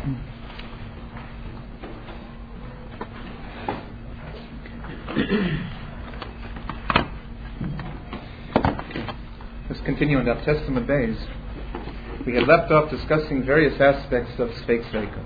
Let's continue on Daf Testament days. We had left off discussing various aspects of Sfeik Sveika.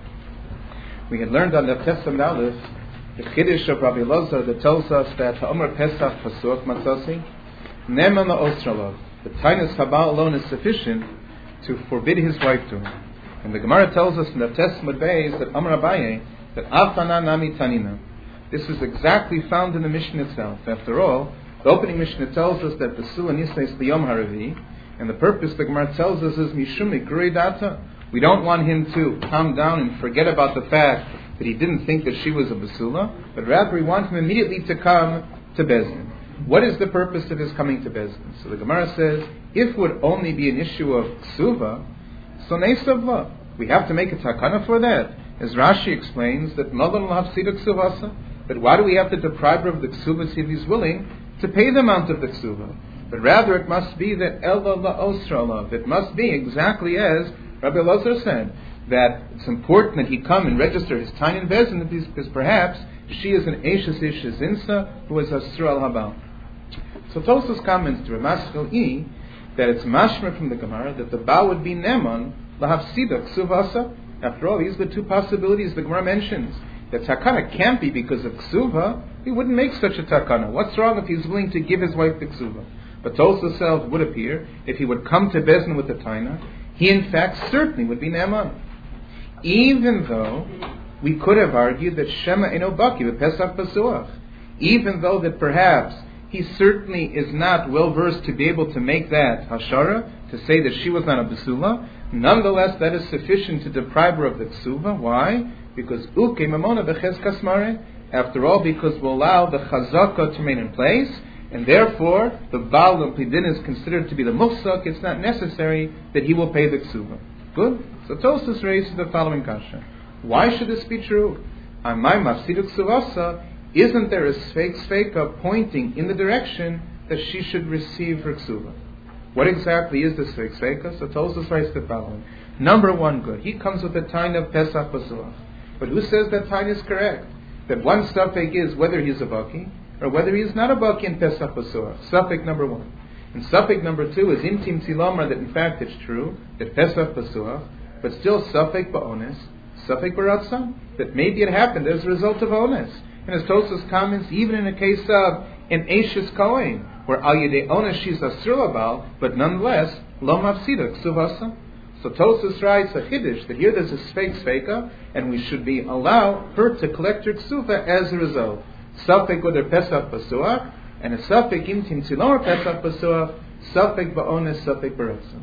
We had learned on Daf Testament Aleph the Chiddush of Rabbi Elazar that tells us that Ha'omer Pesach Pasuach Matzasi Neman La'osralav. The Tainus Habal alone is sufficient to forbid his wife to him. And the Gemara tells us in Daf Testament days that Amar Abaye that Afana Nami Tanina. This is exactly found in the Mishnah itself. After all, the opening Mishnah tells us that the Basula Nisais Liyom Haravi, and the purpose the Gemara tells us is Mishum Mikrui Data. We don't want him to calm down and forget about the fact that he didn't think that she was a Basula, but rather we want him immediately to come to Bezdin. What is the purpose of his coming to Bezdin? So the Gemara says, if it would only be an issue of Ksuva, so Neisavla, we have to make a takana for that. As Rashi explains, that Malan L'Hafsida Ksuvasa, that why do we have to deprive her of the Ksuvas if he's willing to pay the amount of the Ksuva? But rather it must be that Ella La'osra, it must be exactly as Rabbi Elazar said, that it's important that he come and register his time in Bezdin because perhaps she is an Eishes Ishes Insa who is Asur al Habal. So Tosfos comments to Ramaskal E that it's mashma from the Gemara that the Baal would be Neman L'Hafsida Ksuvasa. After all, these are the two possibilities the Gemara mentions. The takana can't be because of Ksuva. He wouldn't make such a takana. What's wrong if he's willing to give his wife the Ksuva? But Tosfos self would appear, if he would come to Bezdin with the Taina, he in fact certainly would be Neman. Even though we could have argued that Shema Eno Baki with Pesach Pasuach, even though that perhaps he certainly is not well versed to be able to make that hashara, to say that she was not a Basula, nonetheless that is sufficient to deprive her of the Ksuva. Why? Because Uke Mamona Beches Kasmare, after all, because we'll allow the Chazaka to remain in place, and therefore the Baal L'Pidin is considered to be the Mufsak. It's not necessary that he will pay the Ksuva. Good? So Tosfos raises the following kasha. Why should this be true? Amay Mafsidu Ksuvasa, isn't there a Sveika pointing in the direction that she should receive her Ksuva? What exactly is the Sveika? So Tosfos writes the following. Number one, good. He comes with the time of Pesach Pasuach. But who says that time is correct? That one suffix is whether he's a Baki or whether he is not a Baki in Pesach Pasuach. Suffix number one. And suffix number two is Intim Tzilomar, that in fact it's true, that Pesach Pasuach, but still suffix Ba'ones, suffix Baratzon, that maybe it happened as a result of Ones. And as Tosfos comments, even in a case of an Eishes Kohen, where Al Yedei Ones she's Asur Labal, but nonetheless, Lo Mafsida Ksuvasa. So Tosfos writes a Chiddush that here there's a Sveika, and we should be allow her to collect her Ksuva as a result. Suffix whether Pesach Pasuach, and a suffix Intim Tzilomar Pesach Pasuach, suffix Ba'ones, suffix Baratzon.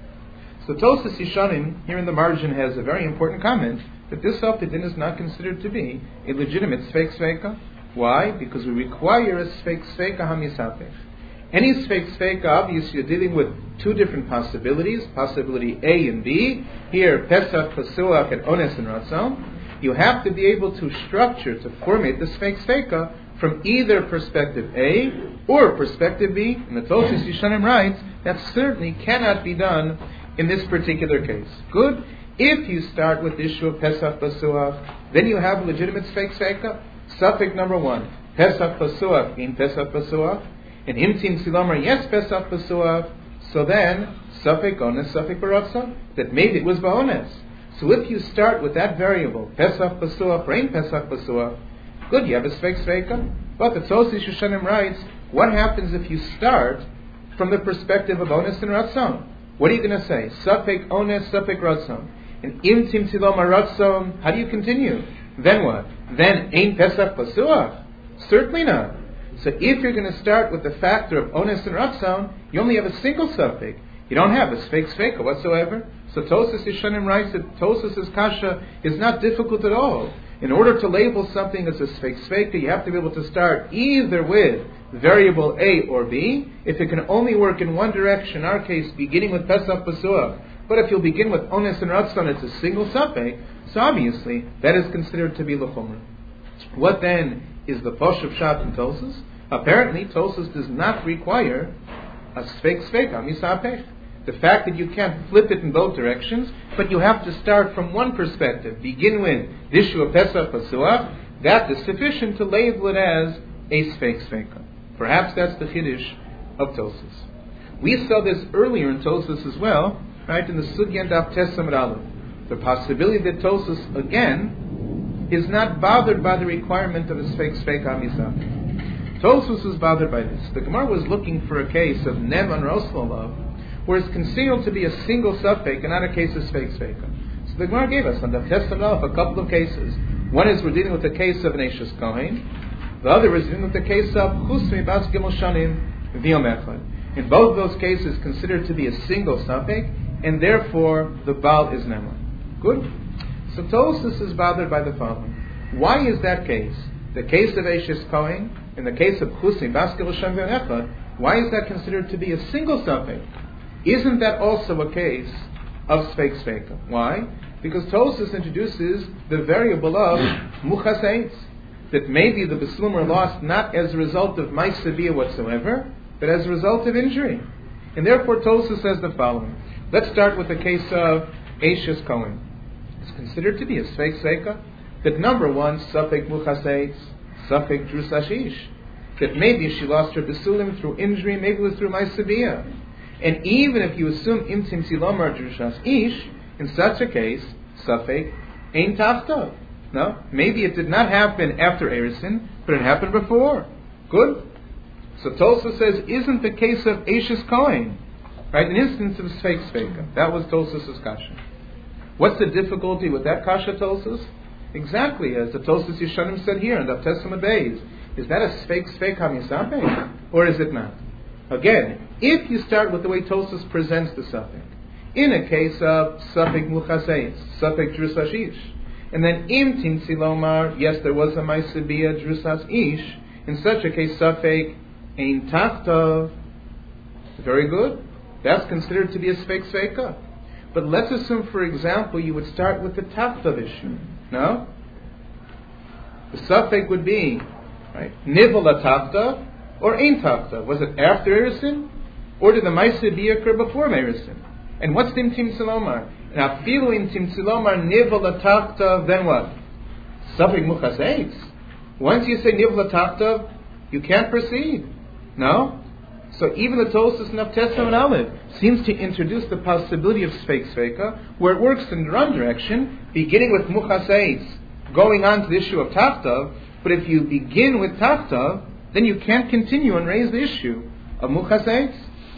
So Tosfos Yishanim, here in the margin, has a very important comment that this Alpidin is not considered to be a legitimate Sfeik Sveika. Why? Because we require a Sfeik Sveika HaMisapech. Any Sfeik Sveika, obviously you're dealing with two different possibilities, possibility A and B. Here, Pesach, Pasuach, and Ones and Ratzon. You have to be able to structure, to formate the Sfeik Sveika from either perspective A or perspective B. And the Tosfos Yishanim writes that certainly cannot be done in this particular case. Good. If you start with the issue of Pesach Pasuach, then you have a legitimate Sfeik Sveika. Suffix number one, Pesach Pasuach in Pesach Pasuach, and Imtim Tzilomar, yes, Pesach Pasuach. So then, suffix Ones, suffix Baratzon, that maybe it was Ba'ones. So if you start with that variable, Pesach Pasuach, or in Pesach Pasuach, good, you have a Sfeik Sveika. But the Tosfos Yishanim writes, what happens if you start from the perspective of Ones and Ratzon? What are you going to say? Suffix Ones, suffix Ratzon. And Imtim Tzilomar Ratzon, how do you continue? Then what? Then Ein Pesach Pasuach? Certainly not. So if you're going to start with the factor of Ones and Ratzon, you only have a single suffix. You don't have a Sfeik Sveika whatsoever. So Tosfos Yishanim writes that Tosfos' kasha is not difficult at all. In order to label something as a Sfeik Sveika, you have to be able to start either with variable A or B. If it can only work in one direction, in our case, beginning with Pesach Pasuach, but if you'll begin with Ones and Ratzon, it's a single suffix, so obviously that is considered to be L'chomer. What then is the Poshuv Pshat in Tosfos? Apparently, Tosfos does not require a Sfeik Sveika, Misapech. The fact that you can't flip it in both directions, but you have to start from one perspective, begin with Dishu Pesach Pasuach, that is sufficient to label it as a Sfeik Sveika. Perhaps that's the Chiddush of Tosfos. We saw this earlier in Tosfos as well, right, in the Sugya and Daf Tes Amud Aleph. The possibility that Tosfos, again, is not bothered by the requirement of a Sfeik Sveika Amisach. Tosfos is bothered by this. The Gemara was looking for a case of Nem and Rosalov, where it's concealed to be a single Safek and not a case of Sfeik Sveika. So the Gemara gave us on Daf Tes Amud Aleph a couple of cases. One is we're dealing with the case of an Eishes Kohen. The other is dealing with the case of Chusmi Bas Gimel Shanim V'Yom Echad. In both those cases, considered to be a single Safek, and therefore the Baal is Nema. Good? So Tosfos is bothered by the following. Why is that case, the case of Eishes Kohen, and the case of Chusmi Bas Gimel Shanim V'Yom Echad, why is that considered to be a single Safek? Isn't that also a case of Sfeik Sveika? Why? Because Tosfos introduces the variable of Muchas Eitz, that maybe the Beslum are lost not as a result of Maisavia whatsoever, but as a result of injury. And therefore Tosfos says the following. Let's start with the case of Eishes Kohen. It's considered to be a Sfeik Sveika, that number one, Safek Muchas Eitz, Safek Drusas Ish, that maybe she lost her Besulim through injury, maybe it was through Maisavia. And even if you assume Imtim Silomar Drusas Ish, in such a case, Safek Ein Tachta. No? Maybe it did not happen after Erisin, but it happened before. Good? So Tosfos says, isn't the case of Eishes Kohen, right, an instance of Sfeik Sveika? That was Tosfos' kasha. What's the difficulty with that kasha, Tosfos? Exactly as the Tosfos Yeshanim said here in the Daf Tes Amud Beis. Is that a Sfeik Sveika Hamisapek, or is it not? Again, if you start with the way Tosfos presents the Safek, in a case of Safek Muchas Eitz, Safek Drusas Ish, and then Im Timtzi Lomar, yes, there was a Maisabia Drusas Ish, in such a case, Safek Ein Tachta, very good. That's considered to be a Sfeik Sveika. But let's assume, for example, you would start with the Tachta issue. No? The Safek would be, right, Nivala Tachta or Ein Tachta. Was it after Erisin? Or did the Maisabia occur before Erisin? And what's the Imtim Silomar? Now, Filu Imtim Silomar Nivala Tachta, then what? Safek Muchas Eitz. Once you say Nivala Tachta, you can't proceed. No? So even the Tosfos in Daf Tes Amud Aleph seems to introduce the possibility of Sfeik Sveika, where it works in the wrong direction, beginning with Muchas Eitz, going on to the issue of Tachta. But if you begin with Tachta, then you can't continue and raise the issue of Muchas Eitz.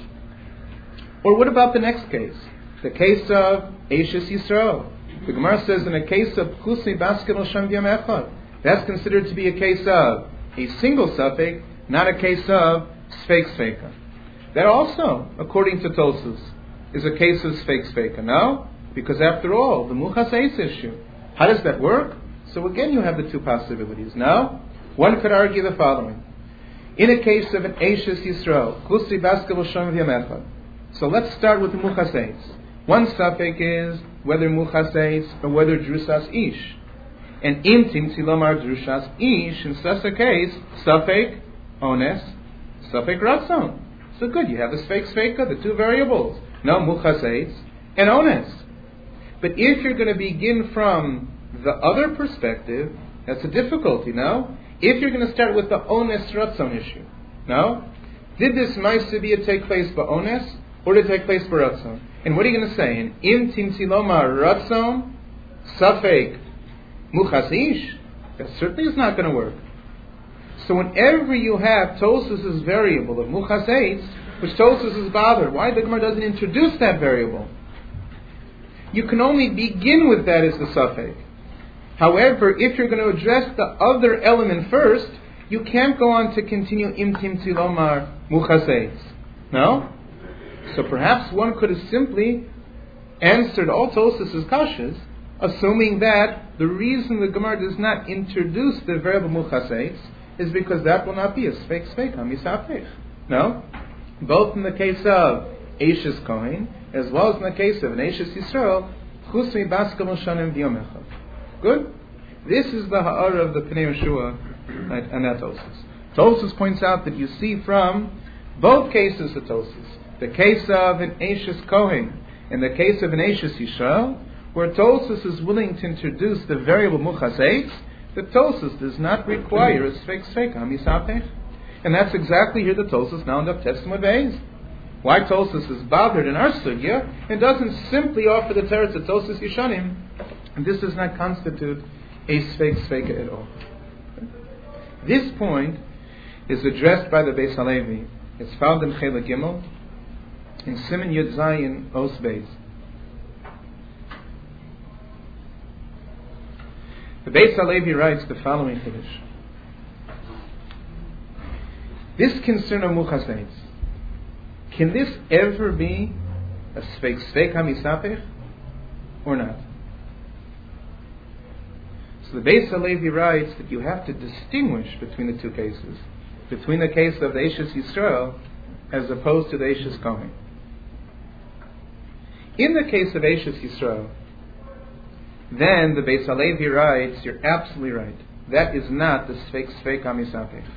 Or what about the next case? The case of Eishes Yisrael. The Gemara says in a case of Chusmi Bas Gimel Shanim V'Yom Echad, that's considered to be a case of a single Safek, not a case of Sfeik Sveika. That also, according to Tosfos, is a case of Sfeik Sveika. No? Because after all, the Muchas Eitz issue. How does that work? So again, you have the two possibilities. Now, one could argue the following. In a case of an Eishes Yisrael, Chusmi Bas Gimel Shanim V'Yom Echad. So let's start with the Muchas Eitz. One Safek is whether Muchas Eitz or whether Drusas Ish. And Imtim Silomar Drusas Ish, in such a case, Safek Ones, Safek Ratzon. So good, you have the Sfeik Sveika, the two variables. No, Muchas Eitz and Ones. But if you're going to begin from the other perspective, that's a difficulty, no? If you're going to start with the Ones Ratzon issue, no? Did this Maisavia take place by Ones, or did it take place by Ratzon? And what are you going to say? In Im Timtzi Lomar Ratzon, Safek Muchas Ish? That certainly is not going to work. So whenever you have Tosfos' variable of Muchas Eitz, which Tosfos is bothered, why the Gemara doesn't introduce that variable? You can only begin with that as the Safek. However, if you're going to address the other element first, you can't go on to continue Im Timtzi Lomar Muchas Eitz. No? So perhaps one could have simply answered all Tosfos' kashas, assuming that the reason the Gemara does not introduce the variable Muchas Eitz is because that will not be a Sfeik Sveika Misapech. No? Both in the case of Eishes Kohen, as well as in the case of an Eishes Yisrael, Chusmi Bas Gimel Shanim V'Yom Echad. Good? This is the ha'ara of the Pnei Yeshua and that Tosfos. Tosfos points out that you see from both cases of Tosfos the case of an Eishes Kohen, and the case of an Eishes Yisrael, where Tosfos is willing to introduce the variable Muchas Eitz, the Tosfos does not require a Sfeik Sfeika HaMisapech. And that's exactly here the Tosfos now in the Testament Beis. Why Tosfos is bothered in our sugya and doesn't simply offer the teretz of Tosfos Yishanim, and this does not constitute a Sfeik Sfeika at all. This point is addressed by the Beis Halevi. It's found in Chelek Gimel, in Siman Yud Zayin Os Beis. The Beis Halevi writes the following Chiddush. This concern of Muchas Eitz, can this ever be a Sfeik Sfeika HaMisapech or not? So the Beis Halevi writes that you have to distinguish between the two cases, between the case of the Eishes Yisrael as opposed to the Eishes Kohen. In the case of Eishes Yisrael, then the Beis Halevi writes, you're absolutely right. That is not the Sfeik Sfeika HaMisapech.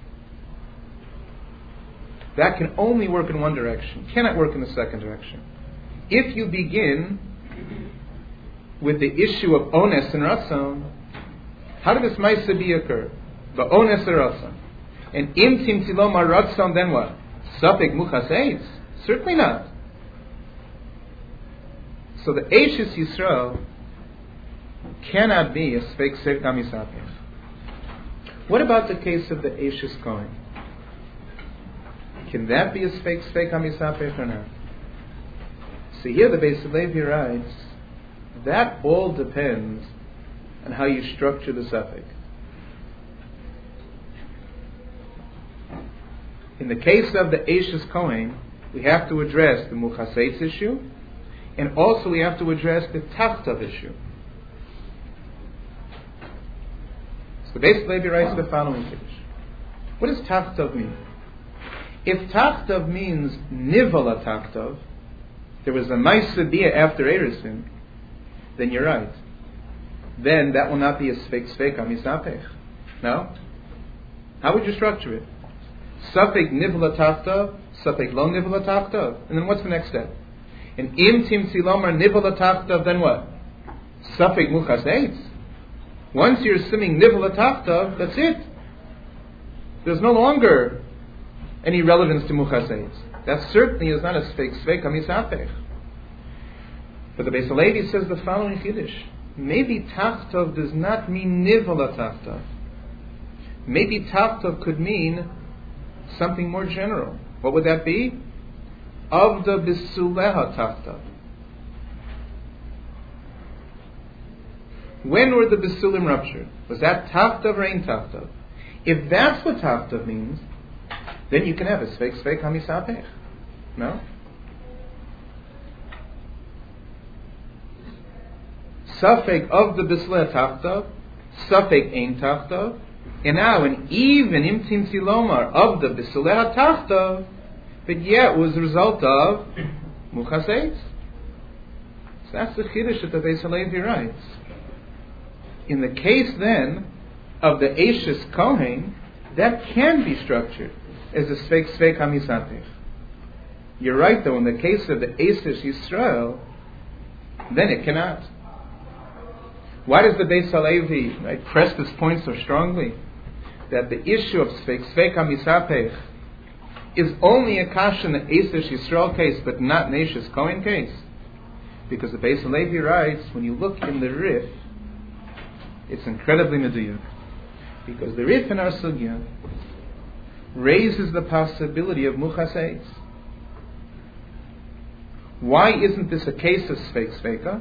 That can only work in one direction, cannot work in the second direction. If you begin with the issue of Ones and Ratzon, how did this Maisa be occur? The Ones and Ratzon. And Im Timtzilom Ratzon, then what? Safek Muchas Eitz? Certainly not. So the Eishes Yisrael cannot be a Sfeik Sfeika HaMisapech. What about the case of the Eishes Kohen? Can that be a Sfeik Sfeika HaMisapech or not? So here the Beis Halevi writes, that all depends on how you structure the Safek. In the case of the Eishes Kohen, we have to address the Muchas Eitz issue, and also we have to address the Tachtav issue. So the Beis Halevi writes the following Kiddush. What does Tachtav mean? If Tachtav means Nivala Tachtav, there was a Maisa Bia after Eresin, then you're right. Then that will not be a Sfeik Sfeika HaMisapech. No? How would you structure it? Safek Nivala Tachtav, Safek Lo Nivala Tachtav. And then what's the next step? And Im Timtzilomar Nivala Tachtav, then what? Safek Muchas Eitz. Once you're assuming Nivala Tachtav, that's it. There's no longer any relevance to Muchas Eitz. That certainly is not a Sfeik Sfeika HaMisapech. But the Beis Halevi says the following Chiddush. Maybe Tachtav does not mean Nivala Tachtav. Maybe Tachtav could mean something more general. What would that be? Avda Bisuleha Tachtav. When were the Bisulim ruptured? Was that Tachtav or Ein Tachtav? If that's what Tachtav means, then you can have a Sfeik Sfeika HaMisapech. No? Safek of the Bisla Tachtav, Safek Ein Tachtav, and now an even Im Timtzilomar of the Bisla Tachtav, but yet it was the result of Muchas Eitz. So that's the Chiddush that the Beis Halevi writes. In the case then of the Eishes Kohen, that can be structured as a Sfeik Sfeika HaMisapech. You're right though, in the case of the Eishes Yisrael, then it cannot. Why does the Beis Halevi press this point so strongly? That the issue of Sfeik Sfeika HaMisapech is only a kasha in the Eishes Yisrael case, but not in the Eishes Kohen case. Because the Beis Halevi writes, when you look in the Rif, it's incredibly meduyuk. Because the Rif in our sugya raises the possibility of Muchas Eitz. Why isn't this a case of Sfeik Sfeika?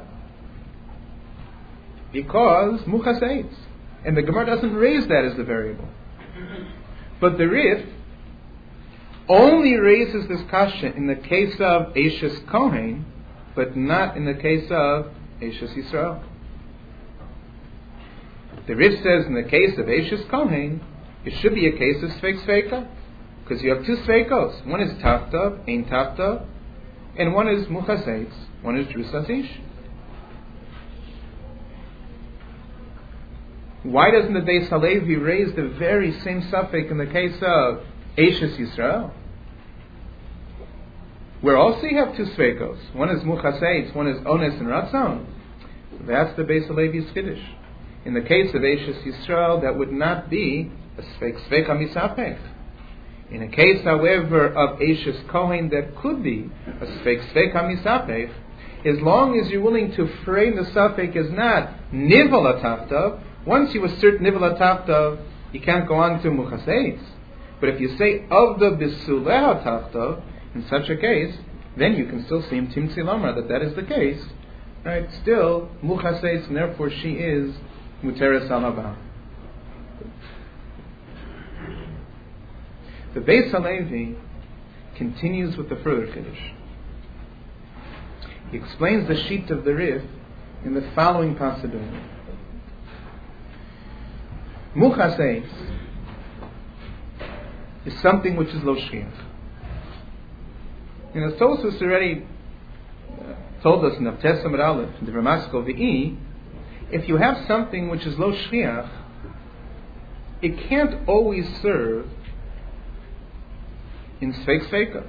Because Muchas Eitz. And the Gemara doesn't raise that as the variable. But the Rif only raises this kasha in the case of Eishes Kohen, but not in the case of Eishes Yisrael. The Rif says in the case of Eishes Kohen, it should be a case of Sfeik Sfeika, because you have two Sfeikos. One is Tachtav, Ein Tachtav, and one is Muchas Eitz, one is Drusas Ish. Why doesn't the Beis Halevi raise the very same suffix in the case of Eishes Yisrael? where also you have two sveikos. One is muchaseitz, one is ones and ratzon. That's the Beis Halevi's Kiddush. In the case of Eishes Yisrael, that would not be a sveika misapech. In a case, however, of Eishes Kohen, that could be a sveika misapech, as long as you're willing to frame the safek as not nivel ataftav. Once you assert nivel ataftav, you can't go on to muchaseitz. But if you say of the bisuleh ataftav, in such a case, then you can still see timtzi lomar that is the case. Right? Still muchaseitz, and therefore she is muteres alaba. The Beis Halevi continues with the further Kiddush. He explains the sheet of the Rif in the following possibility. Muchaseitz is something which is lo shchiach. And as Tosfos already told us in the Testament Aleph, in the Ramaskal V'i, if you have something which is lo shchiach, it can't always serve in sveika.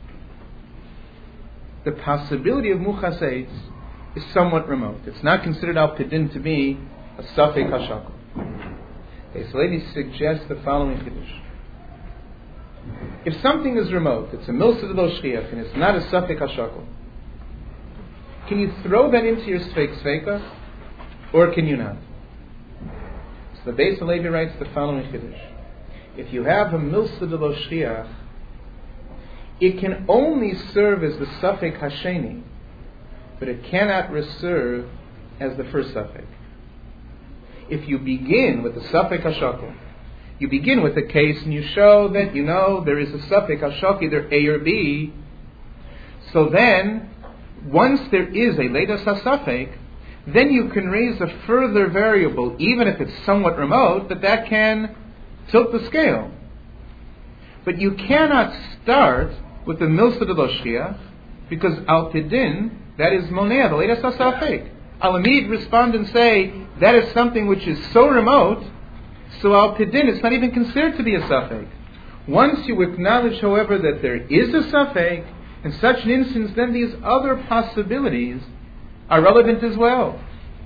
The possibility of muchaseitz is somewhat remote. It's not considered al pidin to be a safek hashakol. Okay, so ladies suggest the following kiddush. If something is remote, it's a milsa de lo shchiach, and it's not a safek hashakol, can you throw that into your sveika, or can you not? So the Beis Halevi writes the following kiddush. If you have a milsa de lo shchiach, it can only serve as the safek hasheni, but it cannot serve as the first safek. If you begin with the safek hashakol, you begin with a case and you show that there is a safek hashakol, either A or B. So then, once there is a leidas hasafek, then you can raise a further variable, even if it's somewhat remote, that can tilt the scale. But you cannot start with the milsa de lo shchiach, because al pidin, that is moneh, the leidas hasafek. I'll immediately respond and say, that is something which is so remote, so al pidin, it's not even considered to be a safek. Once you acknowledge, however, that there is a safek, in such an instance, then these other possibilities are relevant as well.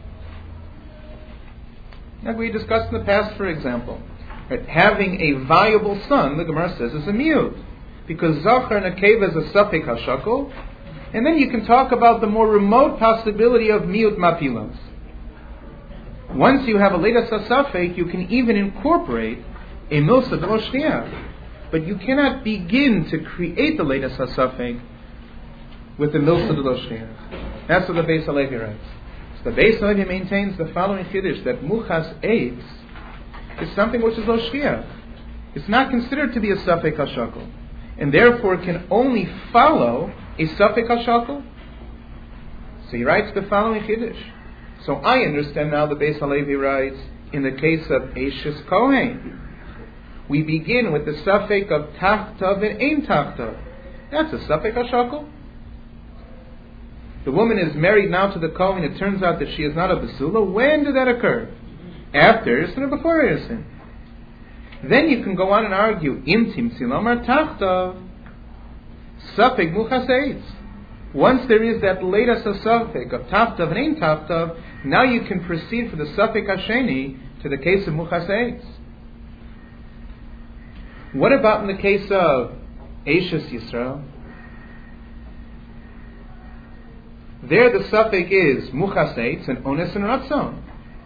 Like we discussed in the past, for example, right? Having a viable son, the Gemara says, is a miyut, because zachar and akeva is a safek hashakol, and then you can talk about the more remote possibility of miyut mapilas. Once you have a leidas hasafek, you can even incorporate a milsa de lo shchiach, but you cannot begin to create the leidas hasafek with the milsa de lo shchiach. That's what the Beis Halevi writes. So the Beis Halevi maintains the following chiddush, that muchas eitz is something which is lo shchiach. It's not considered to be a safek hashakol, and therefore can only follow a safek hashakol. So he writes the following chiddush. So I understand now the Beis Halevi writes, in the case of Eishes Kohen, we begin with the safek of tachtav and ein tachtav. That's a safek hashakol. The woman is married now to the Kohen. It turns out that she is not a basula. When did that occur? After Irsin or before Irsin? Then you can go on and argue, im timtzi lomar tachtav, safek muchaseitz. Once there is that leidas safek of taftav and ein taftav, now you can proceed for the safek hasheni to the case of muchaseitz. What about in the case of Eishes Yisrael? There the safek is muchaseitz and ones and ratzon.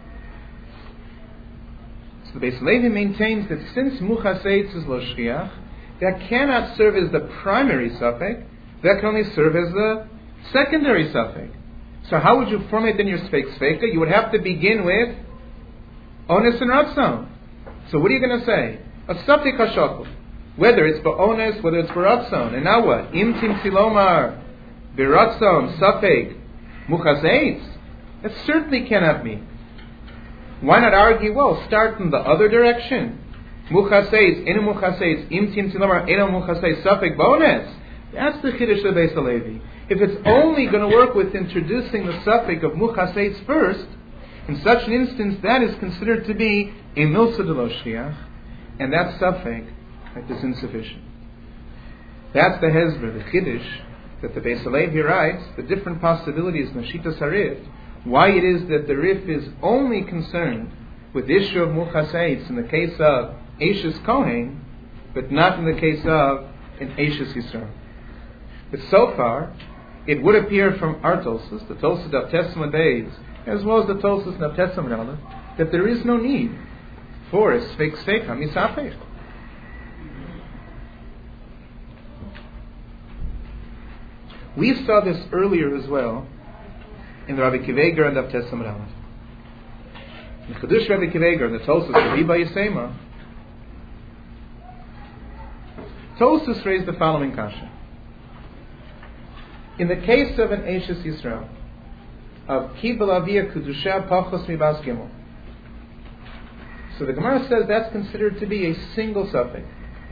So the Beis Halevi maintains that since muchaseitz is lo shchiach, that cannot serve as the primary safek. That can only serve as the secondary safek. So how would you formulate then your sveika? You would have to begin with ones and ratzon. So what are you going to say? A safek hashakol, whether it's for ones, whether it's for ratzon. And now what? Im timtzi lomar biratzon safek muchaseitz. That certainly cannot be. Why not argue? Well, start in the other direction. Muchaseitz, eno muchaseitz, im timtzi lomar eno muchaseitz safek bones. That's the chiddush of Beis Halevi. If it's only going to work with introducing the safek of muchaseitz first, in such an instance, that is considered to be a milsa de lo shchiach, and that safek is insufficient. That's the hezbollah, the chiddush that the Beis Halevi writes the different possibilities in the Shitas Harif, why it is that the Rif is only concerned with the issue of Muchas Eitz in the case of Eishes Kohen, but not in the case of an Eishes Yisrael. But so far, it would appear from our Tosfos, the Tosfos of Testament Beis, as well as the Tosfos of Testament Aleph, that there is no need for a Sfeik Sfeik HaMisapech. We saw this earlier as well in the Rabbi Kiveger and the Testament Aleph. In the Chedush Rabbi Kiveger and the Tosfos of Riba Yisema, Tosfos raised the following kasha. In the case of an Eishes Yisrael, of Kibel Aviyah Kedusha Pachos Mibas Gimel, so the Gemara says that's considered to be a single suffix.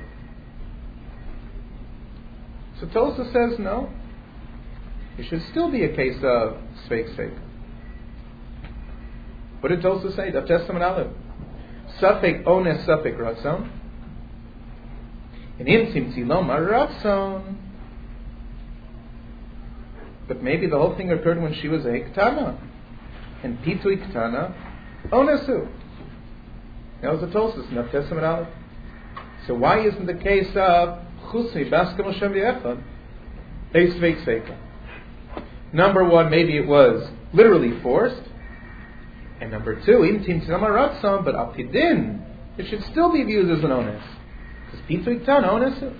So Tosfos says no. It should still be a case of Sfeik Sfeik. What did Tosfos say? The Testament Aleph. Suffix Ones Suffix Ratzon. And Imtim Tziloma Ratzon. But maybe the whole thing occurred when she was a Ktana. And Pitui Ktana Onesu. That was the Tosfos in the Testament Aleph. So why isn't the case of Chusmi Baskem Hashem V'Echad a Sfeik Sfeika? Number one, maybe it was literally forced. And number two, Imtim Tziloma Ratzon, but Al Pidin, it should still be viewed as an Ones. Because Pitui Ktana Onesu.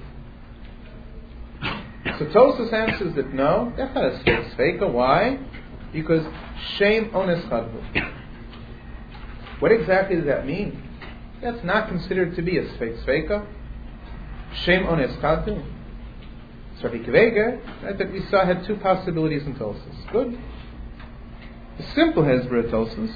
So Tosfos answers that no, that's not a Sfeik Sfeika. Why? Because Shem Ones Chadvu. What exactly does that mean? That's not considered to be a Sfeik Sfeika. Shem Ones Chadvu. So Rabbi Kiveger, that we saw, had two possibilities in Tosfos. Good. The simple Hezbollah of Tosfos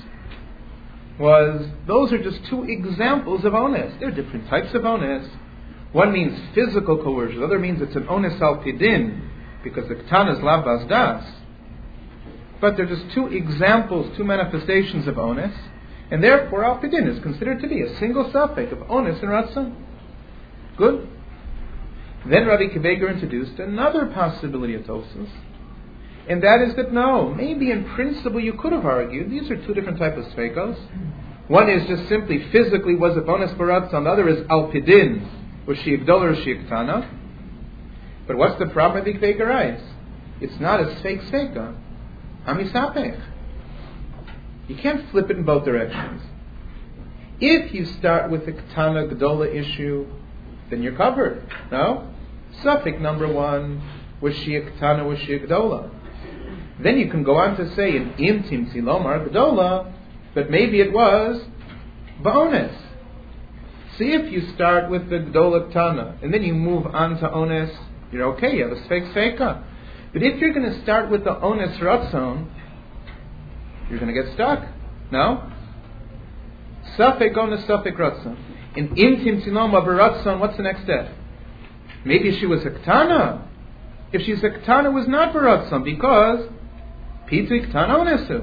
was, those are just two examples of Ones. There are different types of Ones. One means physical coercion. The other means it's an Ones al Pidin, because the Ketana is Lav Bas Das. But they're just two examples, two manifestations of Ones, and therefore al Pidin is considered to be a single suffix of Ones and Ratzon. Good. Then Rabbi Kiveger introduced another possibility of Tosfos, and that is that no, maybe in principle you could have argued these are two different types of Sfeikos. One is just simply physically was it Ones Baratzon, the other is al Pidin, was she Gdola or she Ktana. But what's the problem Rabbi Kiveger writes? It's not a Sfeik Sfeika HaMisapech. You can't flip it in both directions. If you start with the Ktana Gdola issue, then you're covered. No? Suffix number one, was she a Ktana, was she a Gdola? Then you can go on to say in Imtim Tzilomar Gdola, but maybe it was Ba'ones. See, if you start with the Gdola Ktana and then you move on to Ones, you're okay, you have a Sfeik Sfeika. But if you're going to start with the Ones Ratzon, you're going to get stuck. No? Suffix Ones Suffix Ratzon. In Imtim Tziloma Baratzon, what's the next step? Maybe she was a Ktana. If she's a Ktana, it was not Baratzon, because Pitui Ktana Onesu.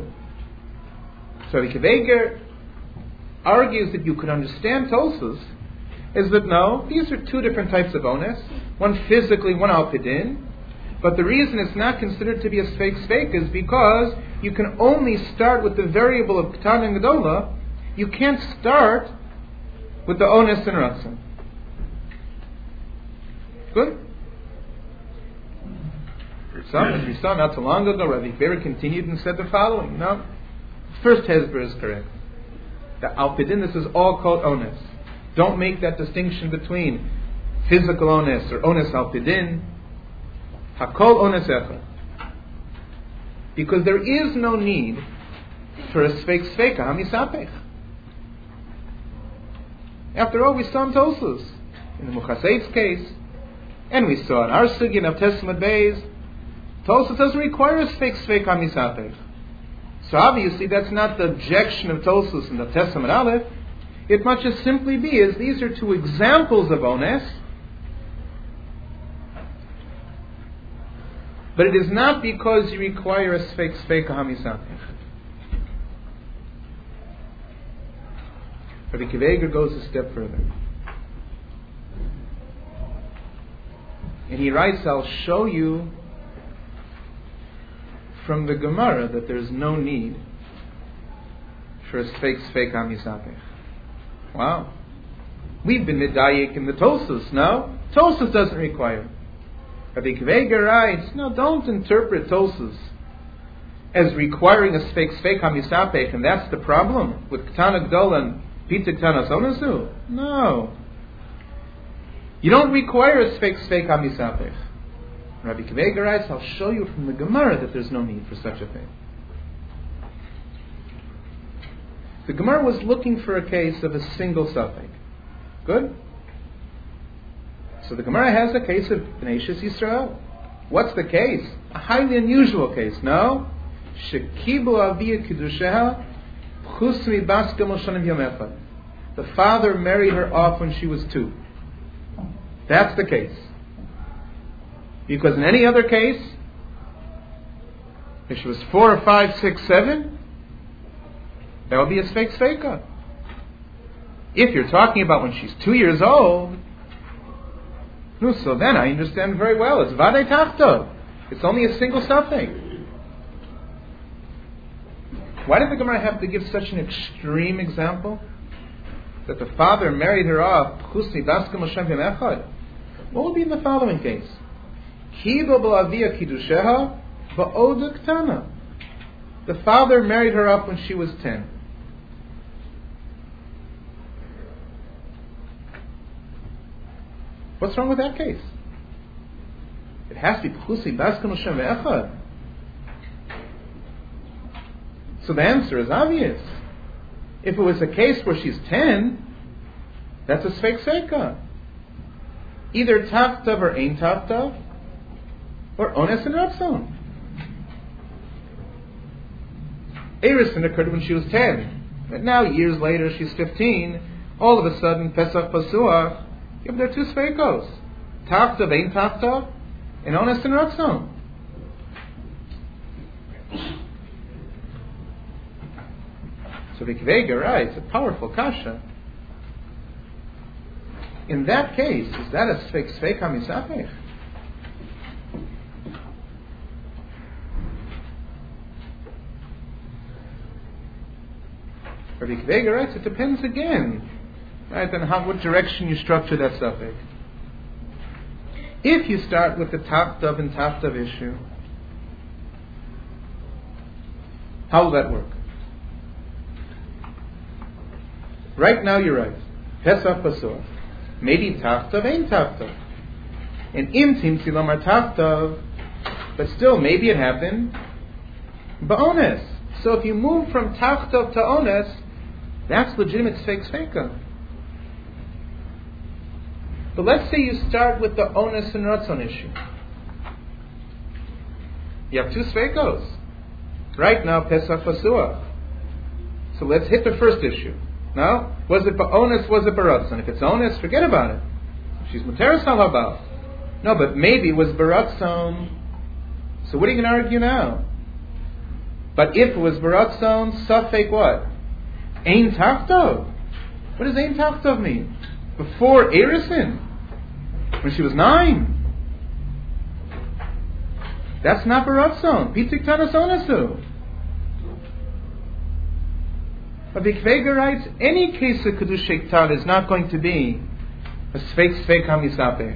So Rabbi Kiveger argues that you could understand Tosfos is that no, these are two different types of Ones. One physically, one al Pidin. But the reason it's not considered to be a Sfeik Sfeika is because you can only start with the variable of Ktana and Gedola. You can't start with the Ones and Ratzon. Good? As we saw not too long ago, Rabbi Kiveger continued and said the following. No, first Hezbollah is correct. The al Pidin, this is all called Ones. Don't make that distinction between physical Ones or Ones al Pidin. Hakol Ones Echad. Because there is no need for a Sfeik Sfeika HaMisapech. After all, we saw in Tosfos, in the Muchas Eitz case, and we saw in our Sugin of Testament Beis, Tosfos doesn't require a Sfeik Sfeika HaMisapech. So obviously that's not the objection of Tosfos in the Testament Aleph. It must just simply be as these are two examples of Ones, but it is not because you require a Sfeik Sfeika HaMisapech. Rabbi Kiveger goes a step further. And he writes, I'll show you from the Gemara that there's no need for a sfeik hamisapech. Wow. We've been medayik in the Tosfos, no? Tosfos doesn't require. Rabbi Kveiger writes, no, don't interpret Tosfos as requiring a sfeik hamisapech, and that's the problem with Ketana Gdola and Pita Ketanas Onasu. No. You don't require a sfeik hamisapech. Rabbi Kveiger writes, I'll show you from the Gemara that there's no need for such a thing. The Gemara was looking for a case of a single suffix. Good? So the Gemara has a case of Bnei Shis Yisrael. What's the case? A highly unusual case, no? Shekibu aviyah kiddusheha chusmi bas gamoshanim yom echad. The father married her off when she was 2. That's the case. Because in any other case, if she was 4 or 5, 6, 7, that would be a sfeika. If you're talking about when she's 2 years old, no, so then I understand very well. It's vadei tachto. It's only a single suffix. Why did the Gemara have to give such an extreme example? That the father married her off, chusni daska moshem echad. What would be in the following case? Kibo b'lavia kiddusheha ba'oda ktana. The father married her off when she was 10. What's wrong with that case? It has to be chusni daska moshem echad. So the answer is obvious. If it was a case where she's 10, that's a sfeika. Either taftav or ein taftav, or ones and ratzon. Erisin occurred when she was 10. But now, years later, she's 15. All of a sudden, Pesach Pasuach, there are 2 sfeikos. Taftav, ein taftav, and ones and ratzon. So Vikvega writes, a powerful kasha. In that case, is that a sfeik hamisapech? Rabbi Kveiger writes, it depends again, right, on what direction you structure that suffix. If you start with the taftav and taftav issue, how will that work? Right now you're right. Pesach Pasuach. Maybe taftav ain't taftav. And im timtzi lomar taftav, but still maybe it happened ba'ones. So if you move from taftav to ones, that's legitimate sfeika. But let's say you start with the ones and ratzon issue. You have 2 sfeikos. Right now Pesach Pasuach. So let's hit the first issue. No? Was it ba'ones, was it baratzon? If it's ones, forget about it. She's muteres halabal. No, but maybe it was baratzon. So what are you going to argue now? But if it was baratzon, safek what? Ein tachtov. What does ein tachtov mean? Before Erisin, when she was 9. That's not baratzon. Pitik tanas onasu. But Vikveiger writes, any case of Kedushei K'tana is not going to be a sfeik hamisapech.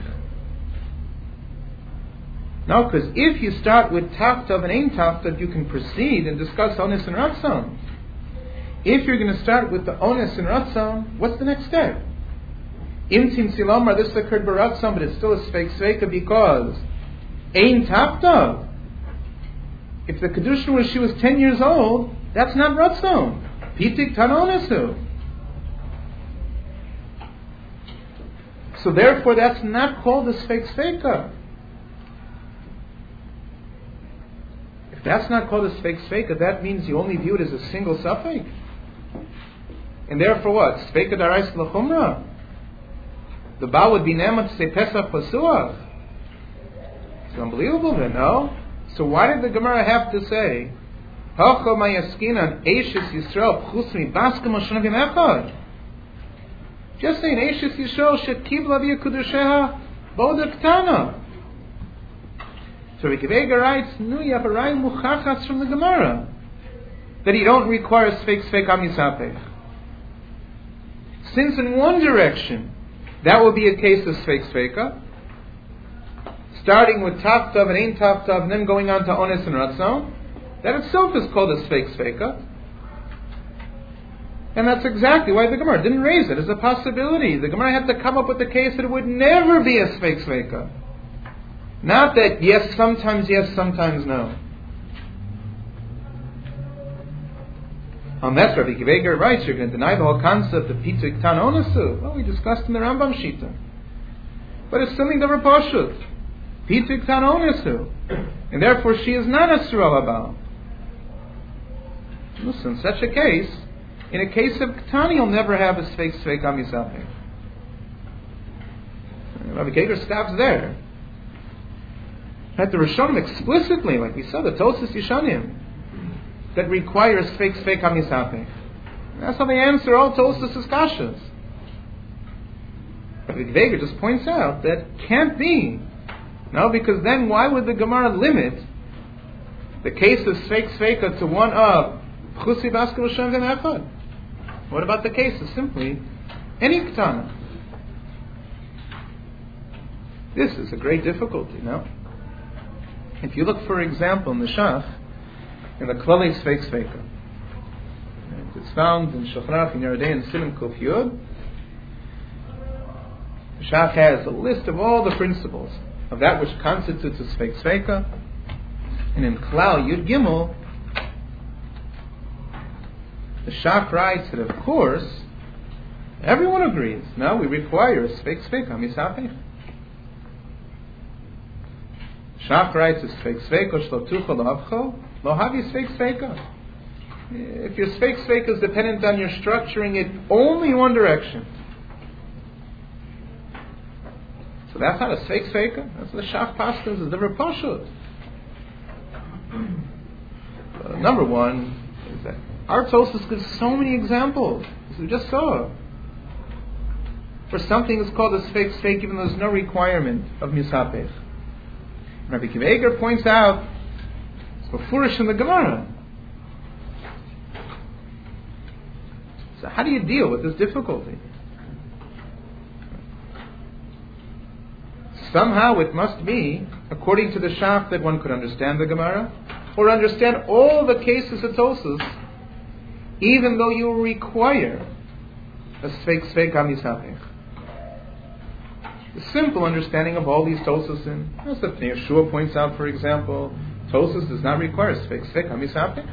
No, because if you start with taftav and ein taftav, you can proceed and discuss ones and ratzon. If you're going to start with the ones and ratzon, what's the next step? Im timtzi lomar, this occurred baratzon, but it's still a sfeika because ein taftav. If the Kedushin was she was 10 years old, that's not ratzon. Pitik tanonesu. So therefore that's not called a sfeika. If that's not called a sfeika, that means you only view it as a single suffix. And therefore what? Sfeika darais l'chumra. The Baal would be nema to say Pesach Pasuach. It's unbelievable then, no? So why did the Gemara have to say Hacha mayaskinan Eishes Yisrael Chusmi Baska Moshanim Echad? Just saying Eishes Yisrael Shekibla Via Kudusheha Boda Ktana. So Rabbi Akiva Eiger writes, no, you have a raya muchachas from the Gemara that you don't require sfeik amisapech. Since in one direction that will be a case of sfeika, starting with taftav and ein taftav, and then going on to ones and ratzon, that itself is called a sfeika. And that's exactly why the Gemara didn't raise it as a possibility. The Gemara had to come up with the case that it would never be a sfeika. Not that yes, sometimes no. Unless Rabbi Akiva Eiger writes, you're going to deny the whole concept of Pituk Tan Onasu. Well, we discussed in the Rambam Shita. But it's something that Pashut. Pituk Tan Onasu. And therefore she is not a Surah Abal. Listen, in such a case, in a case of Ketani, you'll never have a Sveik Amisapeh. Rabbi Akiva Eiger stops there. At the Rishonim explicitly, like we saw, the Tosas Yishanim, that requires fake amisapeh. That's how they answer all Tosas' kashas. But the Akiva Eiger just points out that can't be. No, because then why would the Gemara limit the case of sveika to one of Chusi Baskar Hashem Echad? What about the case of simply any Ketana? This is a great difficulty, no? If you look, for example, in the Shach, in the Klali Sveika, it's found in Shochrach in Yerodei and Siman Kuf Yud. The Shach has a list of all the principles of that which constitutes a Sveika, and in Klal Yud Gimel, the Shach writes that, of course, everyone agrees. Now we require a Sveika Misapeh. Shach writes, "Sveika shlo tucha lohavcho, lo havi sveika." If your sveika is dependent on your structuring it only in one direction, so that's not a sveika. That's what the Shach paskas is the Pashut. Number one is that our Tosas gives so many examples, as we just saw, for something that's called a sveik, even though there's no requirement of misapech. Rabbi Akiva Eiger points out it's befurish in the Gemara. So how do you deal with this difficulty? Somehow it must be, according to the Shach, that one could understand the Gemara, or understand all the cases of Tosas, even though you require a sveik amisapech. The simple understanding of all these Tosasim, as the Pnei Yeshua points out, for example, Tosas does not require sveik amisapech.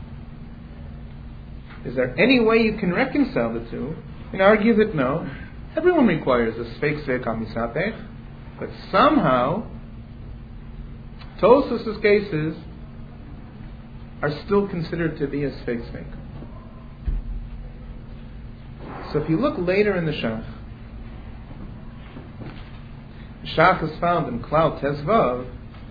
Is there any way you can reconcile the two and argue that no, everyone requires a sveik amisapech, but somehow Tosas' cases are still considered to be a sveik. So if you look later in the Shach, the Shach is found in Klal Tezvav,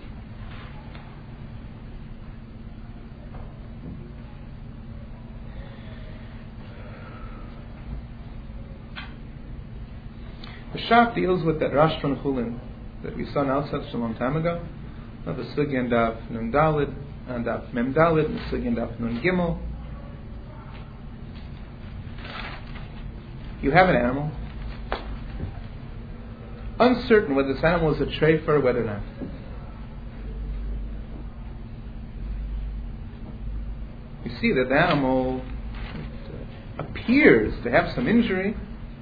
the Shach deals with that Rashton Chulin that we saw now such a long time ago, of the Sugi and Daf Nun Dalid, and Daf Mem Dalid, and the Sugi and Daf Nun Gimel. You have an animal, uncertain whether this animal is a treifa or whether not. You see that the animal appears to have some injury.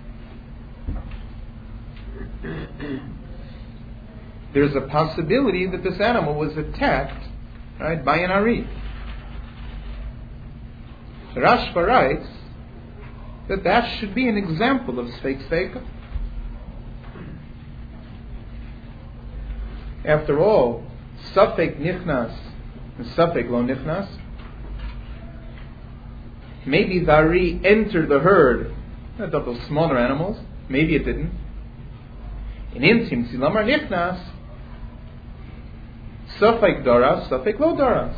There's a possibility that this animal was attacked, right, by an ari. So Rashba writes that should be an example of sveika. After all, Safek Nichnas and Safek Lo Nichnas. Maybe the Ari entered the herd of those smaller animals. Maybe it didn't. In Intim Silamar Nichnas, Safek Doras, Safek Lo Doras.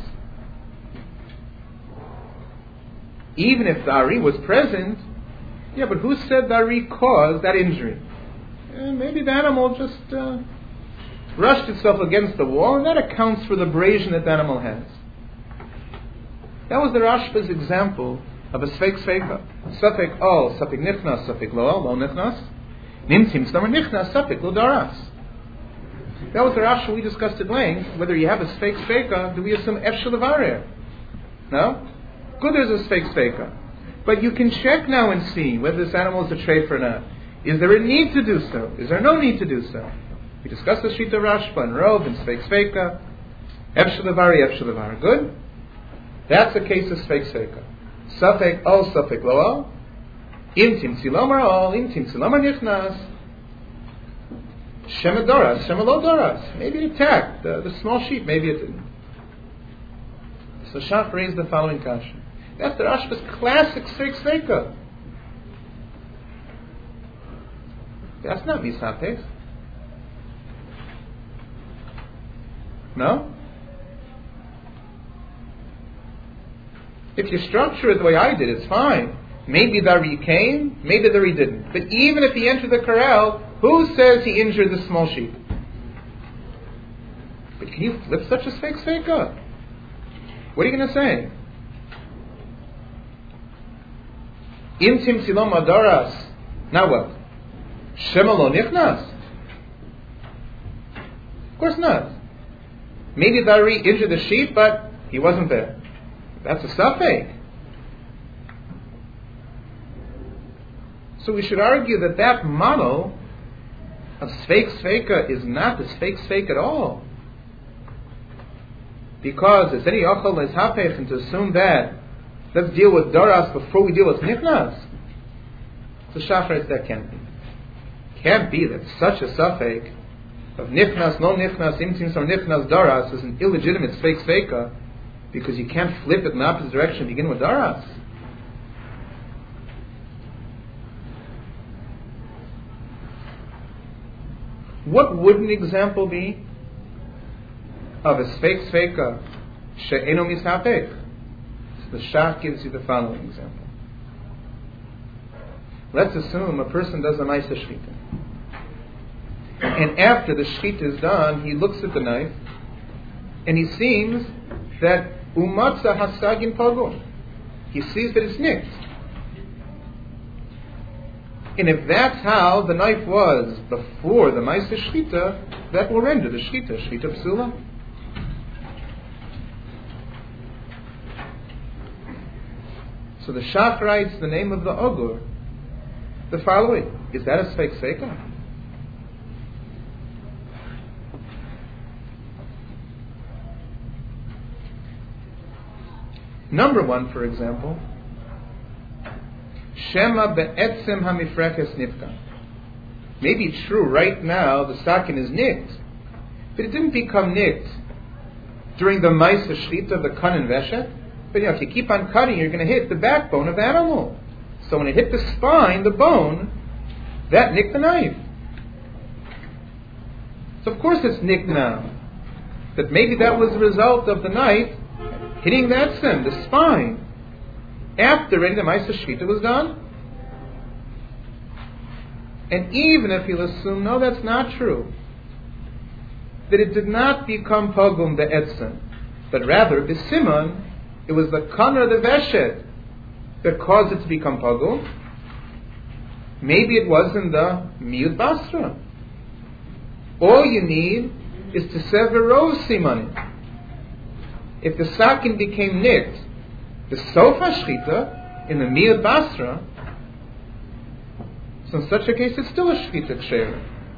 Even if the Ari was present, yeah, but who said the Ari caused that injury? Maybe the animal just rushed itself against the wall, and that accounts for the abrasion that the animal has. That was the Rashba's example of a Sfeik Sveika. Safek Ol, Safek Nichnas, Safek Lo Ol, Lo Nichnas. Nimtim Stamar Nichnas, Safek Lo Daras. That was the Rashba we discussed at length. Whether you have a Sfeik Sveika, do we assume Efshel Levarer? No? Good, there's a Sfeik Sveika. But you can check now and see whether this animal is a treif or not. Is there a need to do so? Is there no need to do so? We discussed the Shita Rashba and Rov and Sfeik Sveika. Efshel Levarer. Good? That's a case of Sfeik Sveika. Safek Ol, Safek Lo Ol. Imtim Silomar Ol, Imtim Silomar Nichnas. Shema Doras, Shema Lo Doras. Maybe it attacked the small sheep, maybe it didn't. So Shach raised the following kasha. That's the Rashba's classic Sfeik Sveika. That's not Misapek. No? If you structure it the way I did, it's fine. Maybe the Ari came, maybe the Ari didn't. But even if he entered the corral, who says he injured the small sheep? But can you flip such a Sfeik Sveika? What are you going to say? Imtim Silom Adaras. Now what? Shema Lo Nichnas? Of course not. Maybe the Ari injured the sheep, but he wasn't there. That's a Safek. So we should argue that that model of Sfeik Sveika is not the Sfeik Sveik at all. Because as any Ochel is Hapech, and to assume that let's deal with Doras before we deal with Nichnas. So Shachar, that can't be. Can't be that such a Safek of Nichnas, no Nichnas, Imtim or Nichnas, Doras is an illegitimate Sfeik Sveika, because you can't flip it in the opposite direction and begin with Daras. What would an example be of a Sfeik Sveika she'eno misapek? So the Shach gives you the following example. Let's assume a person does a Maisa Shchita. And after the Shchita is done, he looks at the knife and he sees that Umatza Hasagin Pagum. He sees that it's nicked. And if that's how the knife was before the Maisa Shchita, that will render the Shchita Psula. So the Shach writes the name of the Ogur the following. Is that a Sfeik Sveika? Number one, for example, Shema be'etzem hamifrekes nifka. Maybe it's true right now the sakin is nicked, but it didn't become nicked during the Maisa Shchita of the kan and veshet. But if you keep on cutting, you're going to hit the backbone of the animal. So when it hit the spine, the bone, that nicked the knife. So of course it's nicked now. But maybe that was the result of the knife hitting that sim, the spine, after the Maisa Shchita was done. And even if you'll assume, no, that's not true, that it did not become pogum be'etzem, but rather b'siman, it was the kana, the veshet, that caused it to become pogum. Maybe it wasn't the miud basra. All you need is to sever rose simanim. If the sakin became nicked, the sofa shchita in the miud basra, so in such a case it's still a shchita ksheira.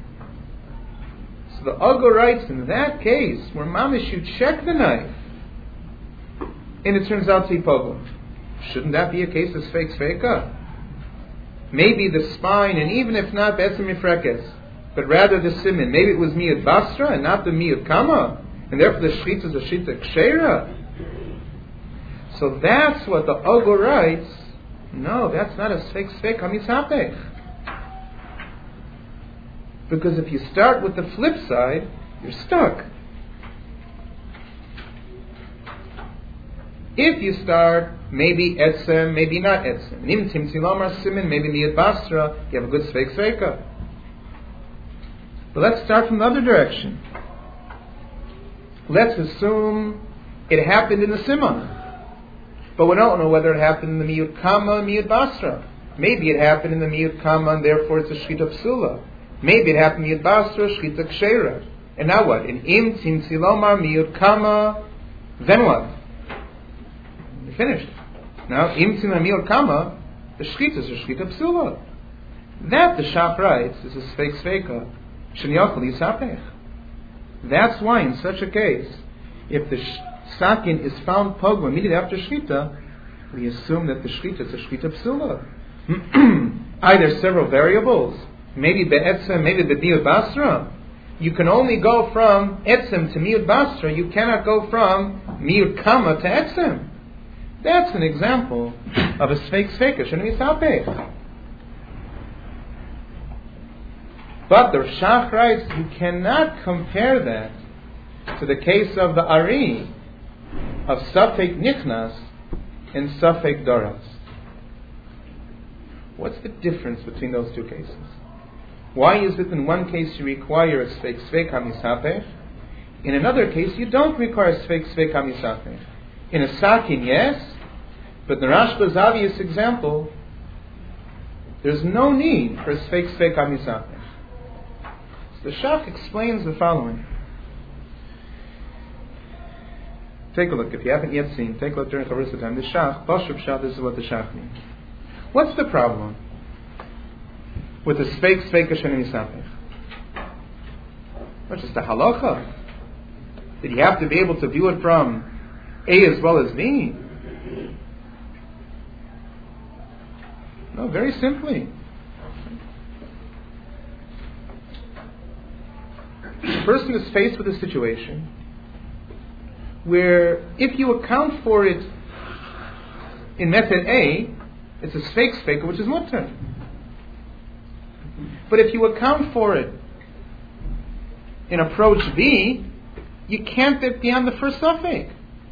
So the Ogur writes, in that case, where mamish you check the knife, and it turns out to be pogum, shouldn't that be a case of Sfeik Sveika? Maybe the spine, and even if not be'etzem mifrekes, but rather the simin, maybe it was miud basra and not the miud kama, and therefore the shchita is a shchita ksheira. So that's what the Ogur writes. No, that's not a Sfeik Sveika hamisapech. Because if you start with the flip side, you're stuck. If you start, maybe etzem, maybe not etzem, nimtim silomar simin, maybe miud basra, you have a good Sfeik Sveika. But let's start from the other direction. Let's assume it happened in the Simon. But we don't know whether it happened in the Miyut Kama, Miyut Basra. Maybe it happened in the Miyut Kama and therefore it's a Shchita Psula. Maybe it happened in Miyut Basra, Shchita Kshera. And now what? In Im Tzimtzi Lomar, Miyut Kama, then what? You're finished. Now, Im Tzimtzi Miyut Kama, the Shchita is a Shchita Psula. That, the Shach writes, is a Sfeik Sveika. Sh'nyochel Yisapech. That's why, in such a case, if the Sakin is found Pogba immediately after Shchita, we assume that the Shchita is a Shchita Psula. Either several variables, maybe Be'etzem, maybe Be'miyut Basra. You can only go from Etzem to Miyut Basra. You cannot go from Miyut Kama to Etzem. That's an example of a Sfeik Sveika, Sh'nei Yisapech. But the Shach writes, you cannot compare that to the case of the Ari, of Safek Nichnas and Safek Doras. What's the difference between those two cases? Why is it in one case you require a Sfeik Sveik HaMisapech, in another case you don't require a Sfeik Sveik HaMisapech? In a Sakin, yes, but in the Rashba's obvious example, there's no need for a Sfeik Sveik HaMisapech. The Shach explains the following. Take a look. If you haven't yet seen, take a look during Chavrusa time. The Shach, Pashut Pshat, this is what the Shach means. What's the problem with the Sfeik Sveika Sh'nei Yisapech? What's just the halacha? That you have to be able to view it from A as well as B? No, very simply. The person is faced with a situation where if you account for it in method A, it's a Sfeik Sveika, which is mutter. But if you account for it in approach B, you can't get beyond the first suffix.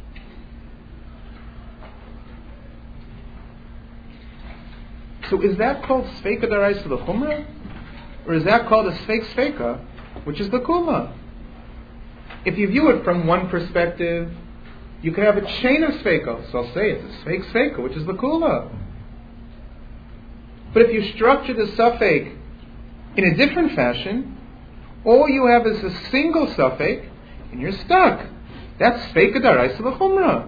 So is that called Sveika Daraisa L'Chumra? Or is that called a Sfeik Sveika, which is the Kula? If you view it from one perspective, you can have a chain of Sveikos. So I'll say it's a Sfeik Sveika, which is the Kula. But if you structure the suffix in a different fashion, all you have is a single suffix, and you're stuck. That's Sveika Daraisa L'Chumra.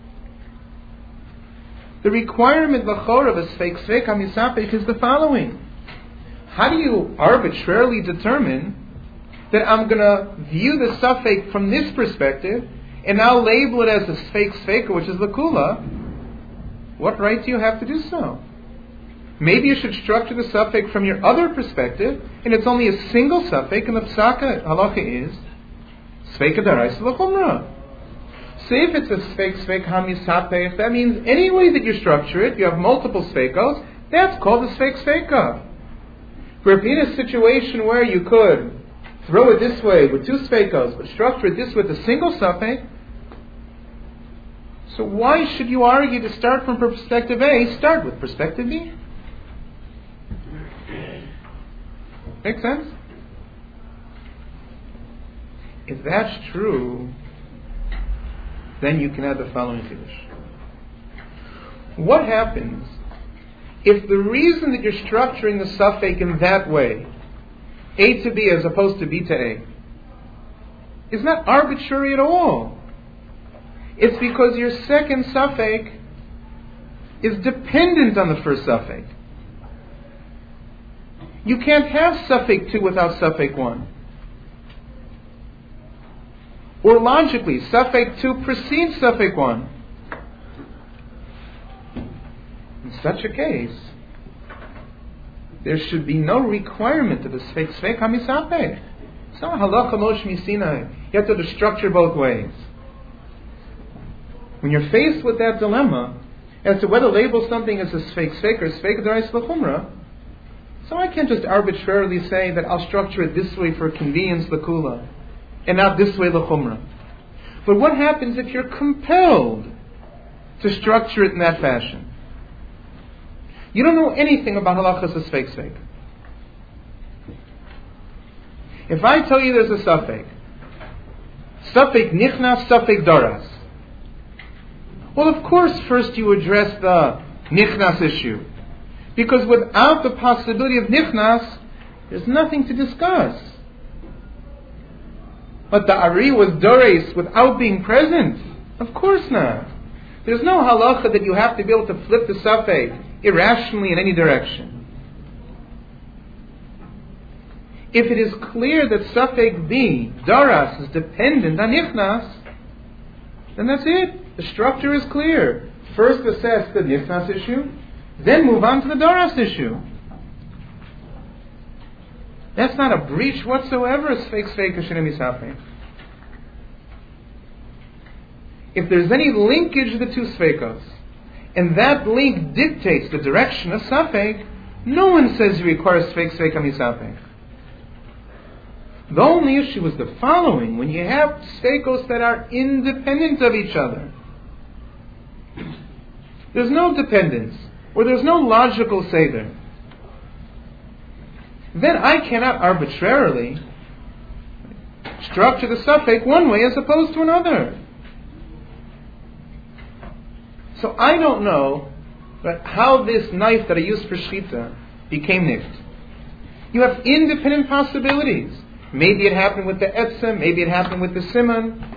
The requirement l'chor of a Sfeik Sveik HaMisapech is the following. How do you arbitrarily determine that I'm going to view the suffix from this perspective and now label it as a Sfeik Sveika, which is the Kula? What right do you have to do so? Maybe you should structure the suffix from your other perspective, and it's only a single suffix, and the Psaka halacha is Sveika Daraisa L'Chumra. So if it's a Sfeik Sveik HaMisapech, that means any way that you structure it, you have multiple Sveikos, that's called a Sfeik Sveika. Where if in a situation where you could throw it this way with two Sveikos, but structure it this with a single suffix, so why should you argue to start from perspective A, start with perspective B? Make sense? If that's true, then you can have the following Kiddush. What happens if the reason that you're structuring the suffix in that way, A to B as opposed to B to A, is not arbitrary at all? It's because your second suffix is dependent on the first suffix. You can't have suffix 2 without suffix 1. Or logically, suffix 2 precedes suffix 1. In such a case, there should be no requirement of the Sfeik Sveik HaMisapech. It's not halacha Moshe Misinai. You have to have the structure both ways. When you're faced with that dilemma as to whether to label something as a Sfeik Sveik or Sfeik Daraisa L'Chumra, so I can't just arbitrarily say that I'll structure it this way for convenience L'Kula and not this way L'Chumra. But what happens if you're compelled to structure it in that fashion? You don't know anything about halachas of Sfeik Sveik. If I tell you there's a suffix, Safek Nichnas, Safek Daras. Well, of course, first you address the Nichnas issue. Because without the possibility of Nichnas, there's nothing to discuss. But the Ari was Dores without being present? Of course not. There's no halacha that you have to be able to flip the Safek irrationally in any direction. If it is clear that Safek B, Daras, is dependent on Nichnas, then that's it. The structure is clear. First assess the Nichnas issue, then move on to the Daras issue. That's not a breach whatsoever of Sfeik Sveika Shenemi Safek. If there's any linkage of the two Sveikos, and that link dictates the direction of Safek, no one says you require Sfeik Sveika Misafek. The only issue is the following: when you have Sveikos that are independent of each other, there's no dependence, or there's no logical seder, then I cannot arbitrarily structure the Safek one way as opposed to another. So I don't know how this knife that I used for shchita became nicked. You have independent possibilities. Maybe it happened with the etzem, maybe it happened with the siman.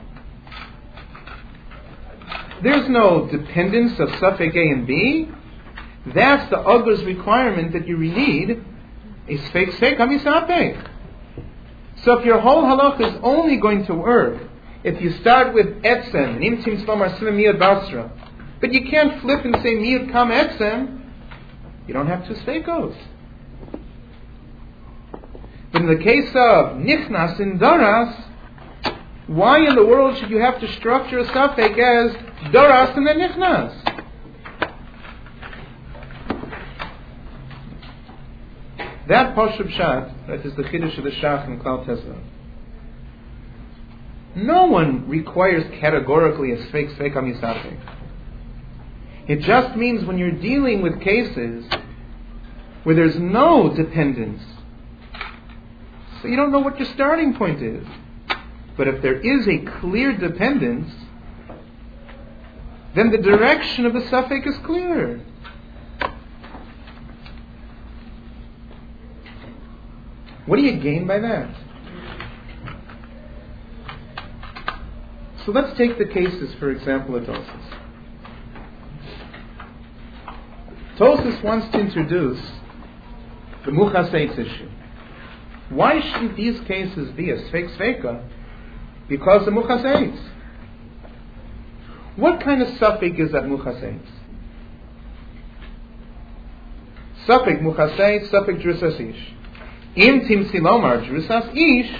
There's no dependence of Safek A and B. That's the Agur's requirement that you need a Sfeik Sveika Misafek. So if your whole halach is only going to work if you start with etzem, nimtzim slomar simon miyad basra, but you can't flip and say miyad kam etzem, you don't have two Sveikos. But in the case of Nichnas and Daras, why in the world should you have to structure a Safek as Daras and then Nichnas? That Pashut Pshat, that is the Chiddush of the Shach and Klal Tesla. No one requires categorically a Sfeik Sveika Misafek. It just means when you're dealing with cases where there's no dependence, so you don't know what your starting point is. But if there is a clear dependence, then the direction of the Safek is clear. What do you gain by that? So let's take the cases, for example, of Tosfos. Tosfos wants to introduce the Muchas Eitz issue. Why shouldn't these cases be a Sfeik Sveika? Because of Muchas Eitz. What kind of Safek is that Muchas Eitz? Safek Muchas Eitz, Safek Drusas Ish. Im Timsi Lomar Drusas Ish.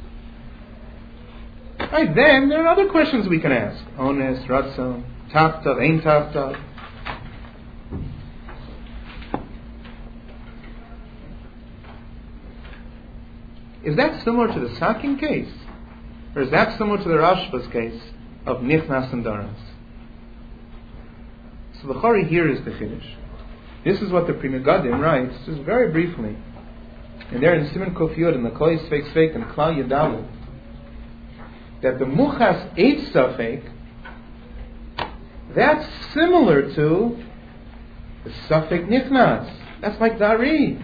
Right, then there are other questions we can ask. Ones, Ratzon, Taftav, Ein Taftav. Is that similar to the Sakin case? Or is that similar to the Rashba's case of Nichnas and Daras? So the Chari here is the Chiddush. This is what the Pri Megadim writes, just very briefly. And there in Siman Kuf Yud, in the Kol Sfeik Sveik and Klal Yadalit, that the Muchas Eitz Safek, that's similar to the Safek Nichnas. That's like Dari.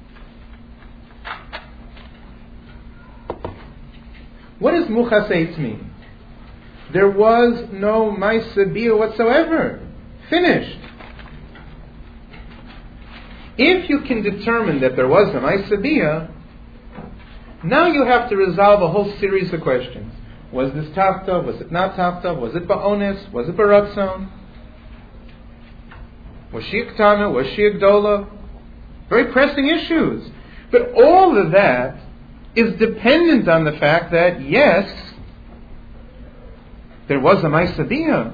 What does Muchas Eitz mean? There was no Ma'aseh Bia whatsoever. Finished. If you can determine that there was a Ma'aseh Bia, now you have to resolve a whole series of questions. Was this Taftav? Was it not Taftav? Was it Ba'ones? Was it Baratzon? Was she a Ktana? Was she a Gdola? Very pressing issues. But all of that is dependent on the fact that, yes, there was a Ma'aseh Bia.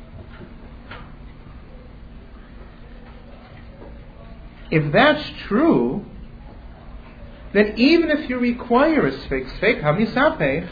If that's true, then even if you require a Sfeik HaMisafech,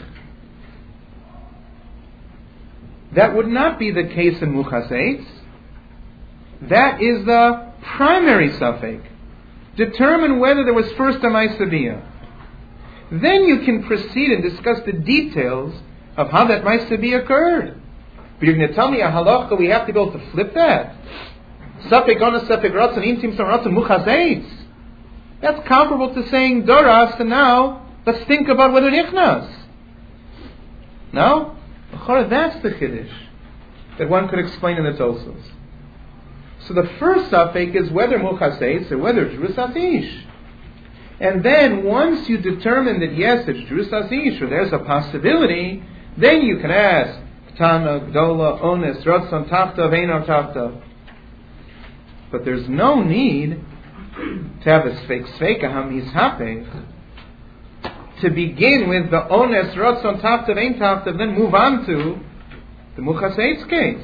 that would not be the case in Muchas Eitz. That is the primary Safek. Determine whether there was first a Ma'aseh Bia. Then you can proceed and discuss the details of how that Ma'aseh occurred. But you're going to tell me a halacha, we have to be able to flip that. Safek Ones, Safek Ratzon, Intim Sam Ratzon, Muchazeitz. That's comparable to saying Doras, and now let's think about whether Nichnas. No? That's the Chiddush that one could explain in the Tosos. So the first Safek is whether Muchazeitz or whether Drus Asish. And then once you determine that yes, it's Drus Asish, or there's a possibility, then you can ask Tana, Gdola, Ones, Ratzon, Tachta, Veinar Tachta. But there's no need to have a Sfeika HaMizhapech to begin with the Ones, Ratzon, Tachta, Vein Tachta, then move on to the Muchaseitz case.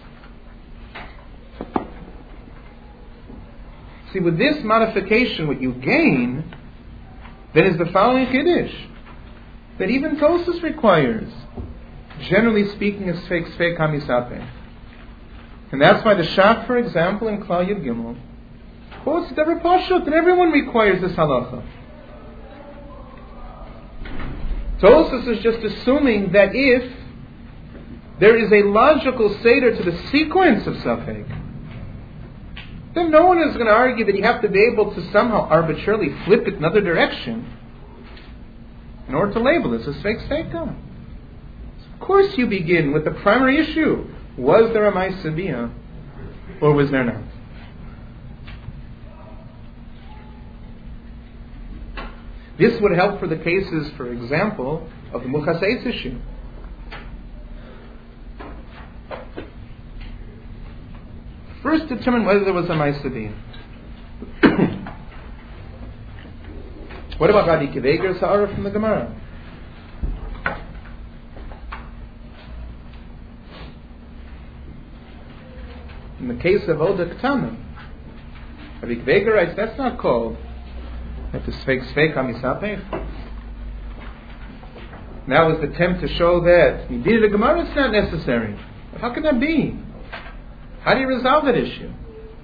See, with this modification, what you gain then is the following Chiddush that even Tosus requires. Generally speaking, is Sfeik HaMizhapech. And that's why the Shach, for example, in Klal Yud Gimel, quotes Dever Pashut, and everyone requires this halacha. Tosus is just assuming that if there is a logical seder to the sequence of Safek, then no one is going to argue that you have to be able to somehow arbitrarily flip it another direction in order to label this as Sfeik Sfeika. Of course you begin with the primary issue. Was there a Ma'aseh Bia or was there not? This would help for the cases, for example, of the Muchaseitz issue. First determine whether there was a Ma'aseh Bia. What about Rabbi Kiveger's Ha'ara from the Gemara? In the case of Oda Ketana, Rabbi Kiveger writes, that's not called that the Sfeik HaMizhapech. Now is the attempt to show that you did a Gemara, it's not necessary. But how can that be? How do you resolve that issue?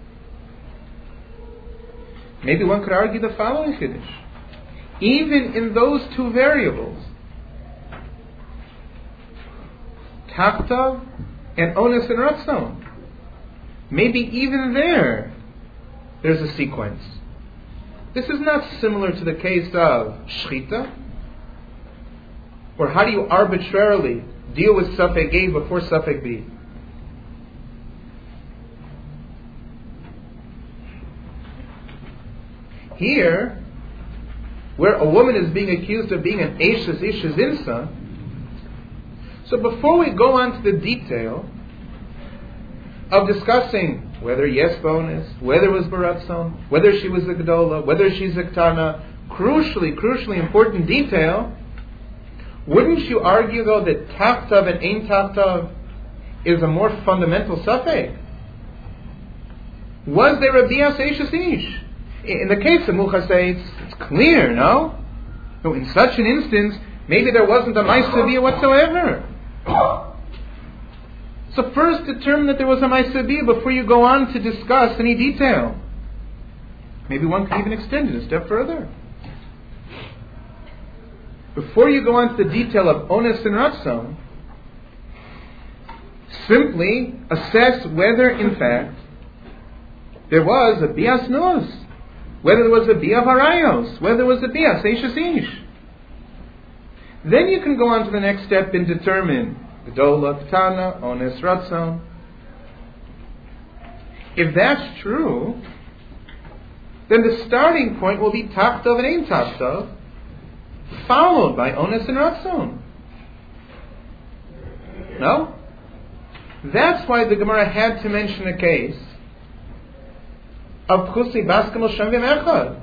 Maybe one could argue the following Chiddush. Even in those two variables, Tachta and Ones and Ratzon, maybe even there's a sequence. This is not similar to the case of Shchita, or how do you arbitrarily deal with Safek A before Safek B? Here, where a woman is being accused of being an Eishes Ishes Insa, so before we go on to the detail of discussing whether yes bonus, whether it was Baratzon, whether she was a Gedola, whether she's a Ktana, crucially important detail, wouldn't you argue though that Tachtav and Ein Tachtav is a more fundamental Safek? Was there a Bias Eishes Ish? In the case of Muchaseitz, it's clear, no? So in such an instance, maybe there wasn't a Ma'aseh Bia whatsoever. So first determine that there was a Ma'aseh Bia before you go on to discuss any detail. Maybe one can even extend it a step further. Before you go on to the detail of Ones and Ratzon, simply assess whether in fact there was a Bias Nus, whether there was a Bia Harayos, whether there was a Bia Seishes Ish. Then you can go on to the next step and determine Gedola, Ktana, Ones, Ratzon. If that's true, then the starting point will be Tachtav and Ein Tachtav, followed by Ones and Ratzon. No? That's why the Gemara had to mention a case of Chusi Baskamel Shamvim Echad,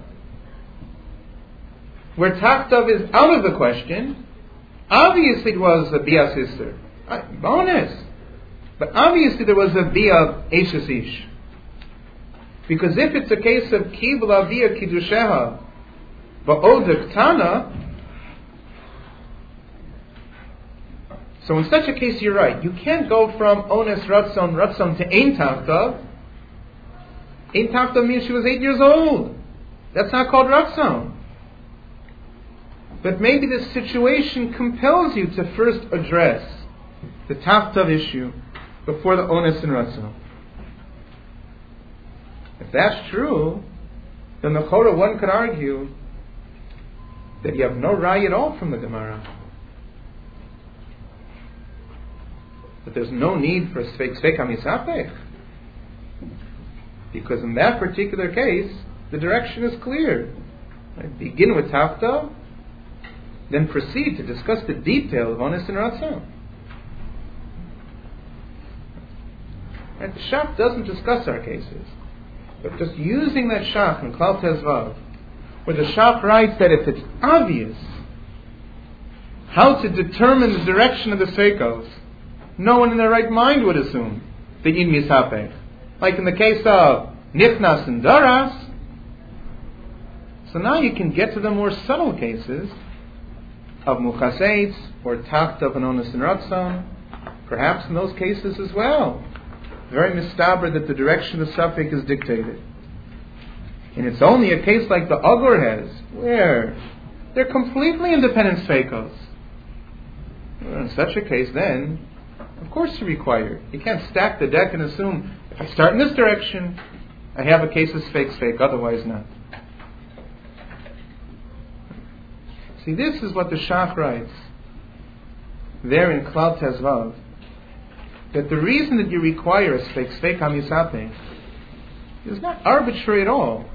where Tachtav is out of the question. Obviously it was a Bia sister, bonus, but obviously there was a Bia Eishes Ish. Because if it's a case of Kibla Bia Kiddusheha Ba'oda Ktana, so in such a case you're right. You can't go from Ones Ratzon to Ein Tachtav. Ein Tachtav means she was 8 years old. That's not called Ratzon. But maybe the situation compels you to first address the Taftav issue before the Ones and Ratzon. If that's true, then the Chora one could argue that you have no Raya at all from the Gemara. That there's no need for Sfeik HaMisapech. Because in that particular case, the direction is clear. Right? Begin with Tafta, then proceed to discuss the detail of Ones and Ratzon. Right? The Shach doesn't discuss our cases, but just using that Shach in Klal Tezvav, where the Shach writes that if it's obvious how to determine the direction of the Sveikos, no one in their right mind would assume the Yin Misapech. Like in the case of Nichnas and Daras. So now you can get to the more subtle cases of Muchaseitz or Taftav and Ones and Ratzon. Perhaps in those cases as well, very mistaber that the direction of the Safek is dictated. And it's only a case like the Agur has, where they're completely independent Sveikos. In such a case, then, of course you require. You can't stack the deck and assume, if I start in this direction, I have a case of Sfeik, otherwise not. See, this is what the Shach writes there in Klal Tezvav, that the reason that you require a Sfeik HaMisapech is not arbitrary at all.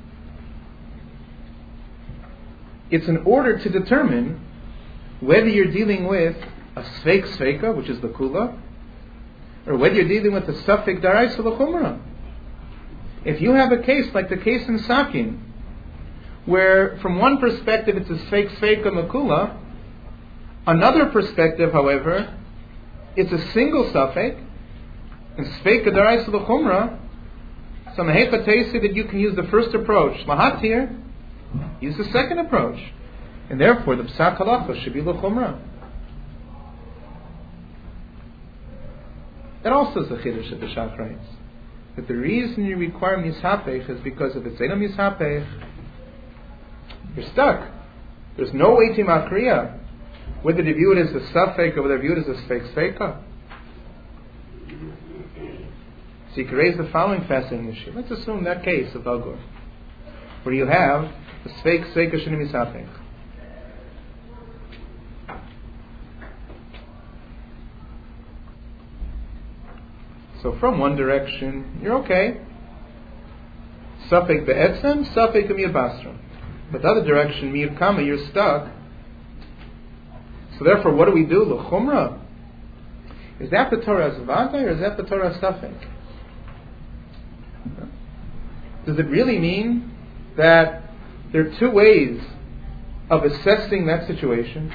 It's in order to determine whether you're dealing with a Sfeika, which is the Kula, or whether you're dealing with a Safek Daraisa L'Chumra. If you have a case like the case in Sakin, where from one perspective it's a Sfeika Makula, another perspective, however, it's a single Safek, and Sfeika Daraisa L'Chumra, so Mehecha Teisi that you can use the first approach, Lahatir, use the second approach. And therefore the Psak Halacha should be L'Chumra. That also is the Chiddush that the Shach writes. That the reason you require Misapech is because if it's no Misapech, you're stuck. There's no way to Makriya, whether they view it as a Safek or whether they view it as a Sfeika. So you can raise the following fascinating issue. Let's assume that case of Agur, where you have the Sfeika Sheni Misapech. So from one direction, you're okay. Safek be'etzem, safek mir basra. But the other direction, mir kama, you're stuck. So therefore, what do we do? L'chumra. Is that the Torah's vantay or is that the Torah's safek? Does it really mean that there are two ways of assessing that situation?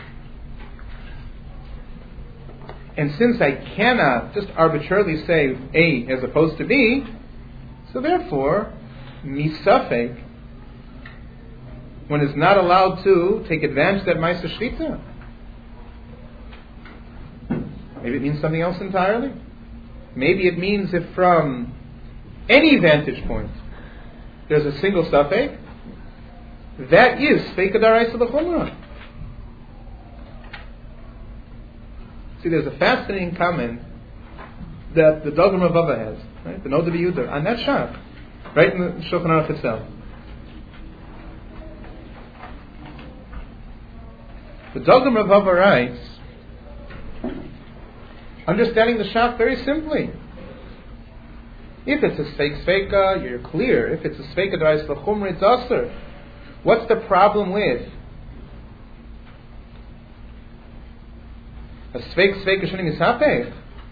And since I cannot just arbitrarily say A as opposed to B, so therefore, misafek, one is not allowed to take advantage of that Ma'aser Shchita. Maybe it means something else entirely. Maybe it means if from any vantage point there's a single safek, that is Sfeika Daraisa L'Chumra. See, there's a fascinating comment that the Dogma of Bava has, right? The Noda B'Yudah, on that Shach, right in the Shulchan Aruch itself. The Dogma of Bava writes, understanding the Shach very simply. If it's a Sfeika, you're clear. If it's a Sfeika Daraisa L'Chumra, it's Aser. What's the problem with a Sfeika Sheni Misapech?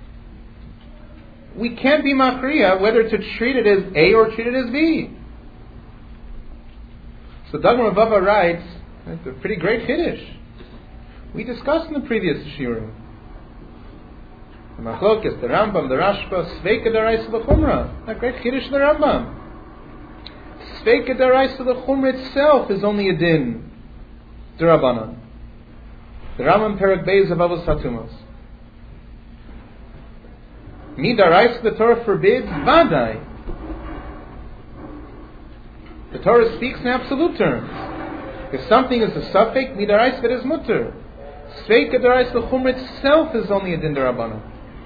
We can't be Makriya whether to treat it as A or treat it as B. So Dogma of Bava writes, it's a pretty great Kiddush. We discussed in the previous Shiurim. The Machlokes, the Rambam, the Rashba, Sfeika Daraisa L'Chumra. That great Kiddush of the Rambam. Sfeika Daraisa L'Chumra itself is only a din, D'Rabbanan. The Rambam Perek Beis of Avos Hatumos. Midaraisa, the Torah forbids, Vadai. The Torah speaks in absolute terms. If something is a suffix, midaraisa that is mutter. Sveika daraisa l'chumra itself is only a din d'Rabbanan.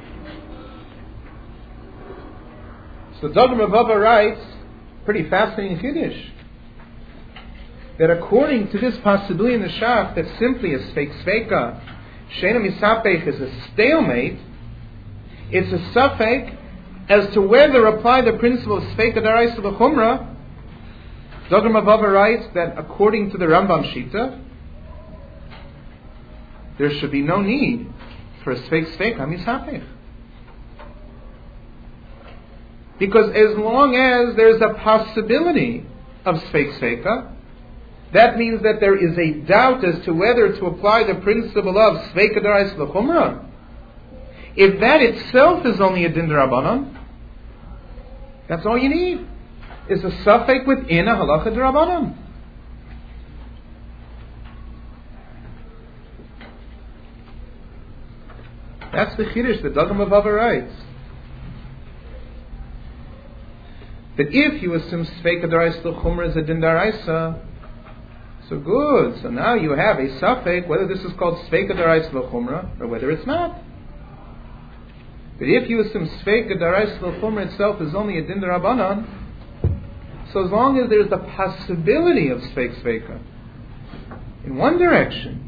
So Dogma Baba writes, pretty fascinating Kiddush, that according to this possibility in the Shach, that simply a sveika, shena misapech is a stalemate, it's a suffix as to whether apply the principle of sveika daraisa l'chumra. Dogma Baba writes that according to the Rambam Shita, there should be no need for a sveika misapech. Because as long as there's a possibility of sveika, that means that there is a doubt as to whether to apply the principle of sveika daraisa l'chumra. If that itself is only a din d'Rabbanan, that's all you need, is a suffix within a halacha d'Rabbanan. That's the Chiddush that Dagam Bava writes. That if you assume sveika daraisa l'chumra is a din d'Oraisa, so good. So now you have a suffix, whether this is called sveika daraisa l'chumra or whether it's not. But if you assume sveika daraisa l'chumra itself is only a din d'Rabbanan, so as long as there's the possibility of sveika in one direction,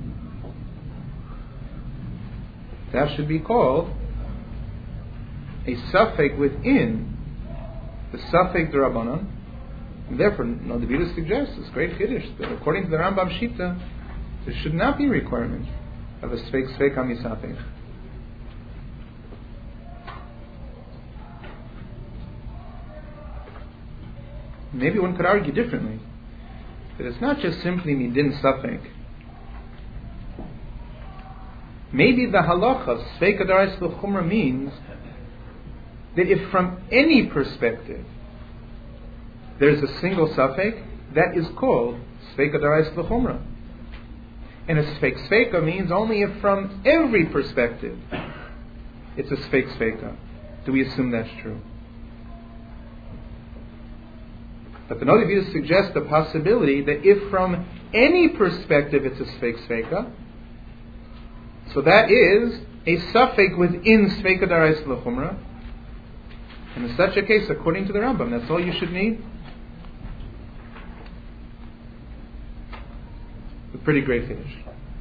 that should be called a suffix within the suffix d'Rabbanan. And therefore, the Vedas suggests this great Chiddush that according to the Rambam Shita, there should not be a requirement of a sveika misapech. Maybe one could argue differently, that it's not just simply midin suffix. Maybe the halacha sveika daraisa l'chumra means that if from any perspective there's a single suffix, that is called sveika daraisa l'chumra. And a sveika means only if from every perspective it's a sveika. Do we assume that's true? But the Noda B'Yidus suggests the possibility that if from any perspective it's a sveika, so that is a suffix within sveika daraisa l'chumra. And in such a case, according to the Rambam, that's all you should need. A pretty great finish.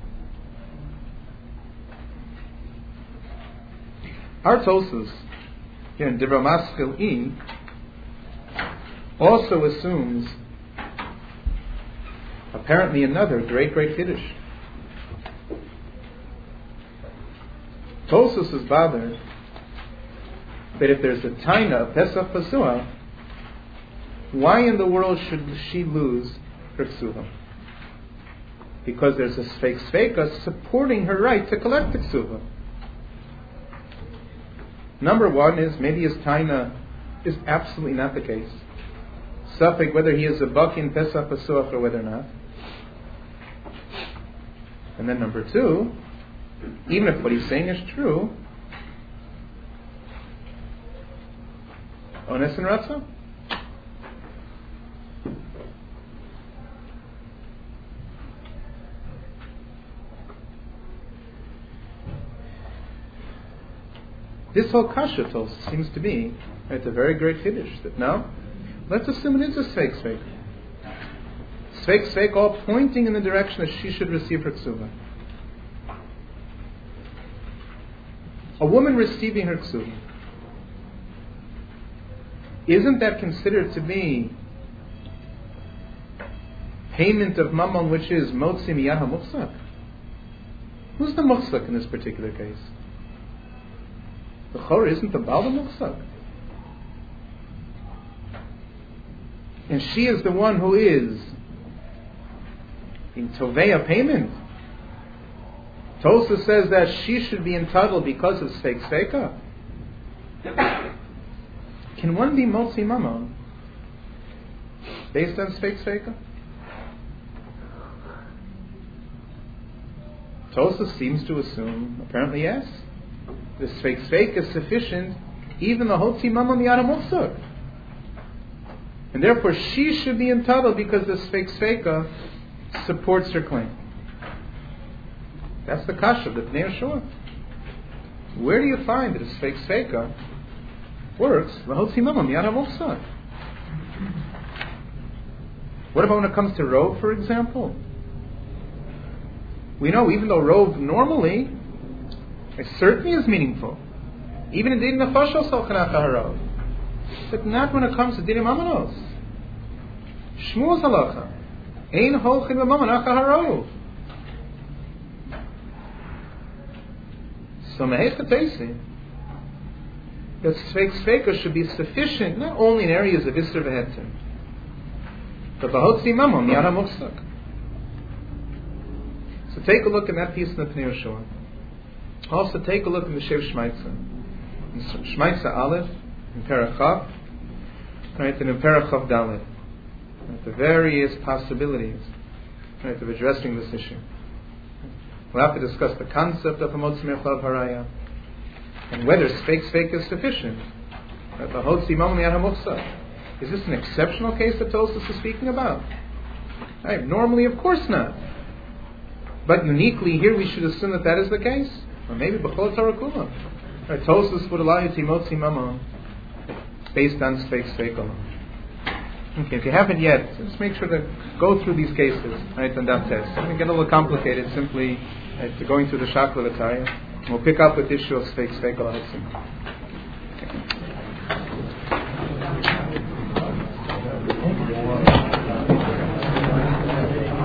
Our Tosfos here in Divrei Maschil E also assumes apparently another great Kiddush. Tosfos is bothered that if there's a taina, a Pesach Pasua, why in the world should she lose her ksuva? Because there's a sveika supporting her right to collect the ksuva. Number one is maybe his taina is absolutely not the case. Suffix whether he is a baki in Pesach Pasuach or whether not. And then number two, even if what he's saying is true, ones and ratzon. This whole kasha Tosfos seems to be it's a very great Kiddush. That now, let's assume it is a sveik. Sveik, all pointing in the direction that she should receive her ksuva. A woman receiving her ksuva, isn't that considered to be payment of mammon, which is motzi miyah muchzak? Who's the muchzak in this particular case? The chor isn't the baal muchzak, and she is the one who is in tovei payment. Tosfos says that she should be entitled because of sveika. Can one be motzi mammon based on sveika? Tosfos seems to assume, apparently yes, the sveika is sufficient, even the hotzi mammon miyad muchzak, and therefore she should be entitled because the sveika supports her claim. That's the kasha, the Pnei Yehoshua. Where do you find that a Sfeik Sveika works? What about when it comes to Rov, for example? We know even though Rov normally, it certainly is meaningful. Even in Din Nefashos Salchanach HaRov. But not when it comes to Dinim Amanos. Shmuel's halacha. Ein holchin b'mamonach HaRov. So Mehechatesi, that Sveika should be sufficient not only in areas of Isser v'Heter, but Bahotzi Mamon Yara Mufsak. So take a look in that piece in the Pnei Yehoshua. Also take a look in the Shev Shmaitza. In Shmaitza Aleph, in Parachav, right, and in Parachav Dalet. Right, the various possibilities, right, of addressing this issue. We'll have to discuss the concept of Hamotzi Mechlav Haraya and whether Sveik is sufficient. Right, Bahotzi Mamon Yara Mufsak. Is this an exceptional case that Tosfos is speaking about? Right, normally, of course not. But uniquely here, we should assume that is the case. Or maybe B'chol Torah Kula. Right, Tosfos would allow you to Motzi Mamon based on Sveik alone. Okay, if you haven't yet, just make sure to go through these cases, right, on that test. It's going to get a little complicated simply going through the Shakla Lataya. We'll pick up with the issue of Sveik alone.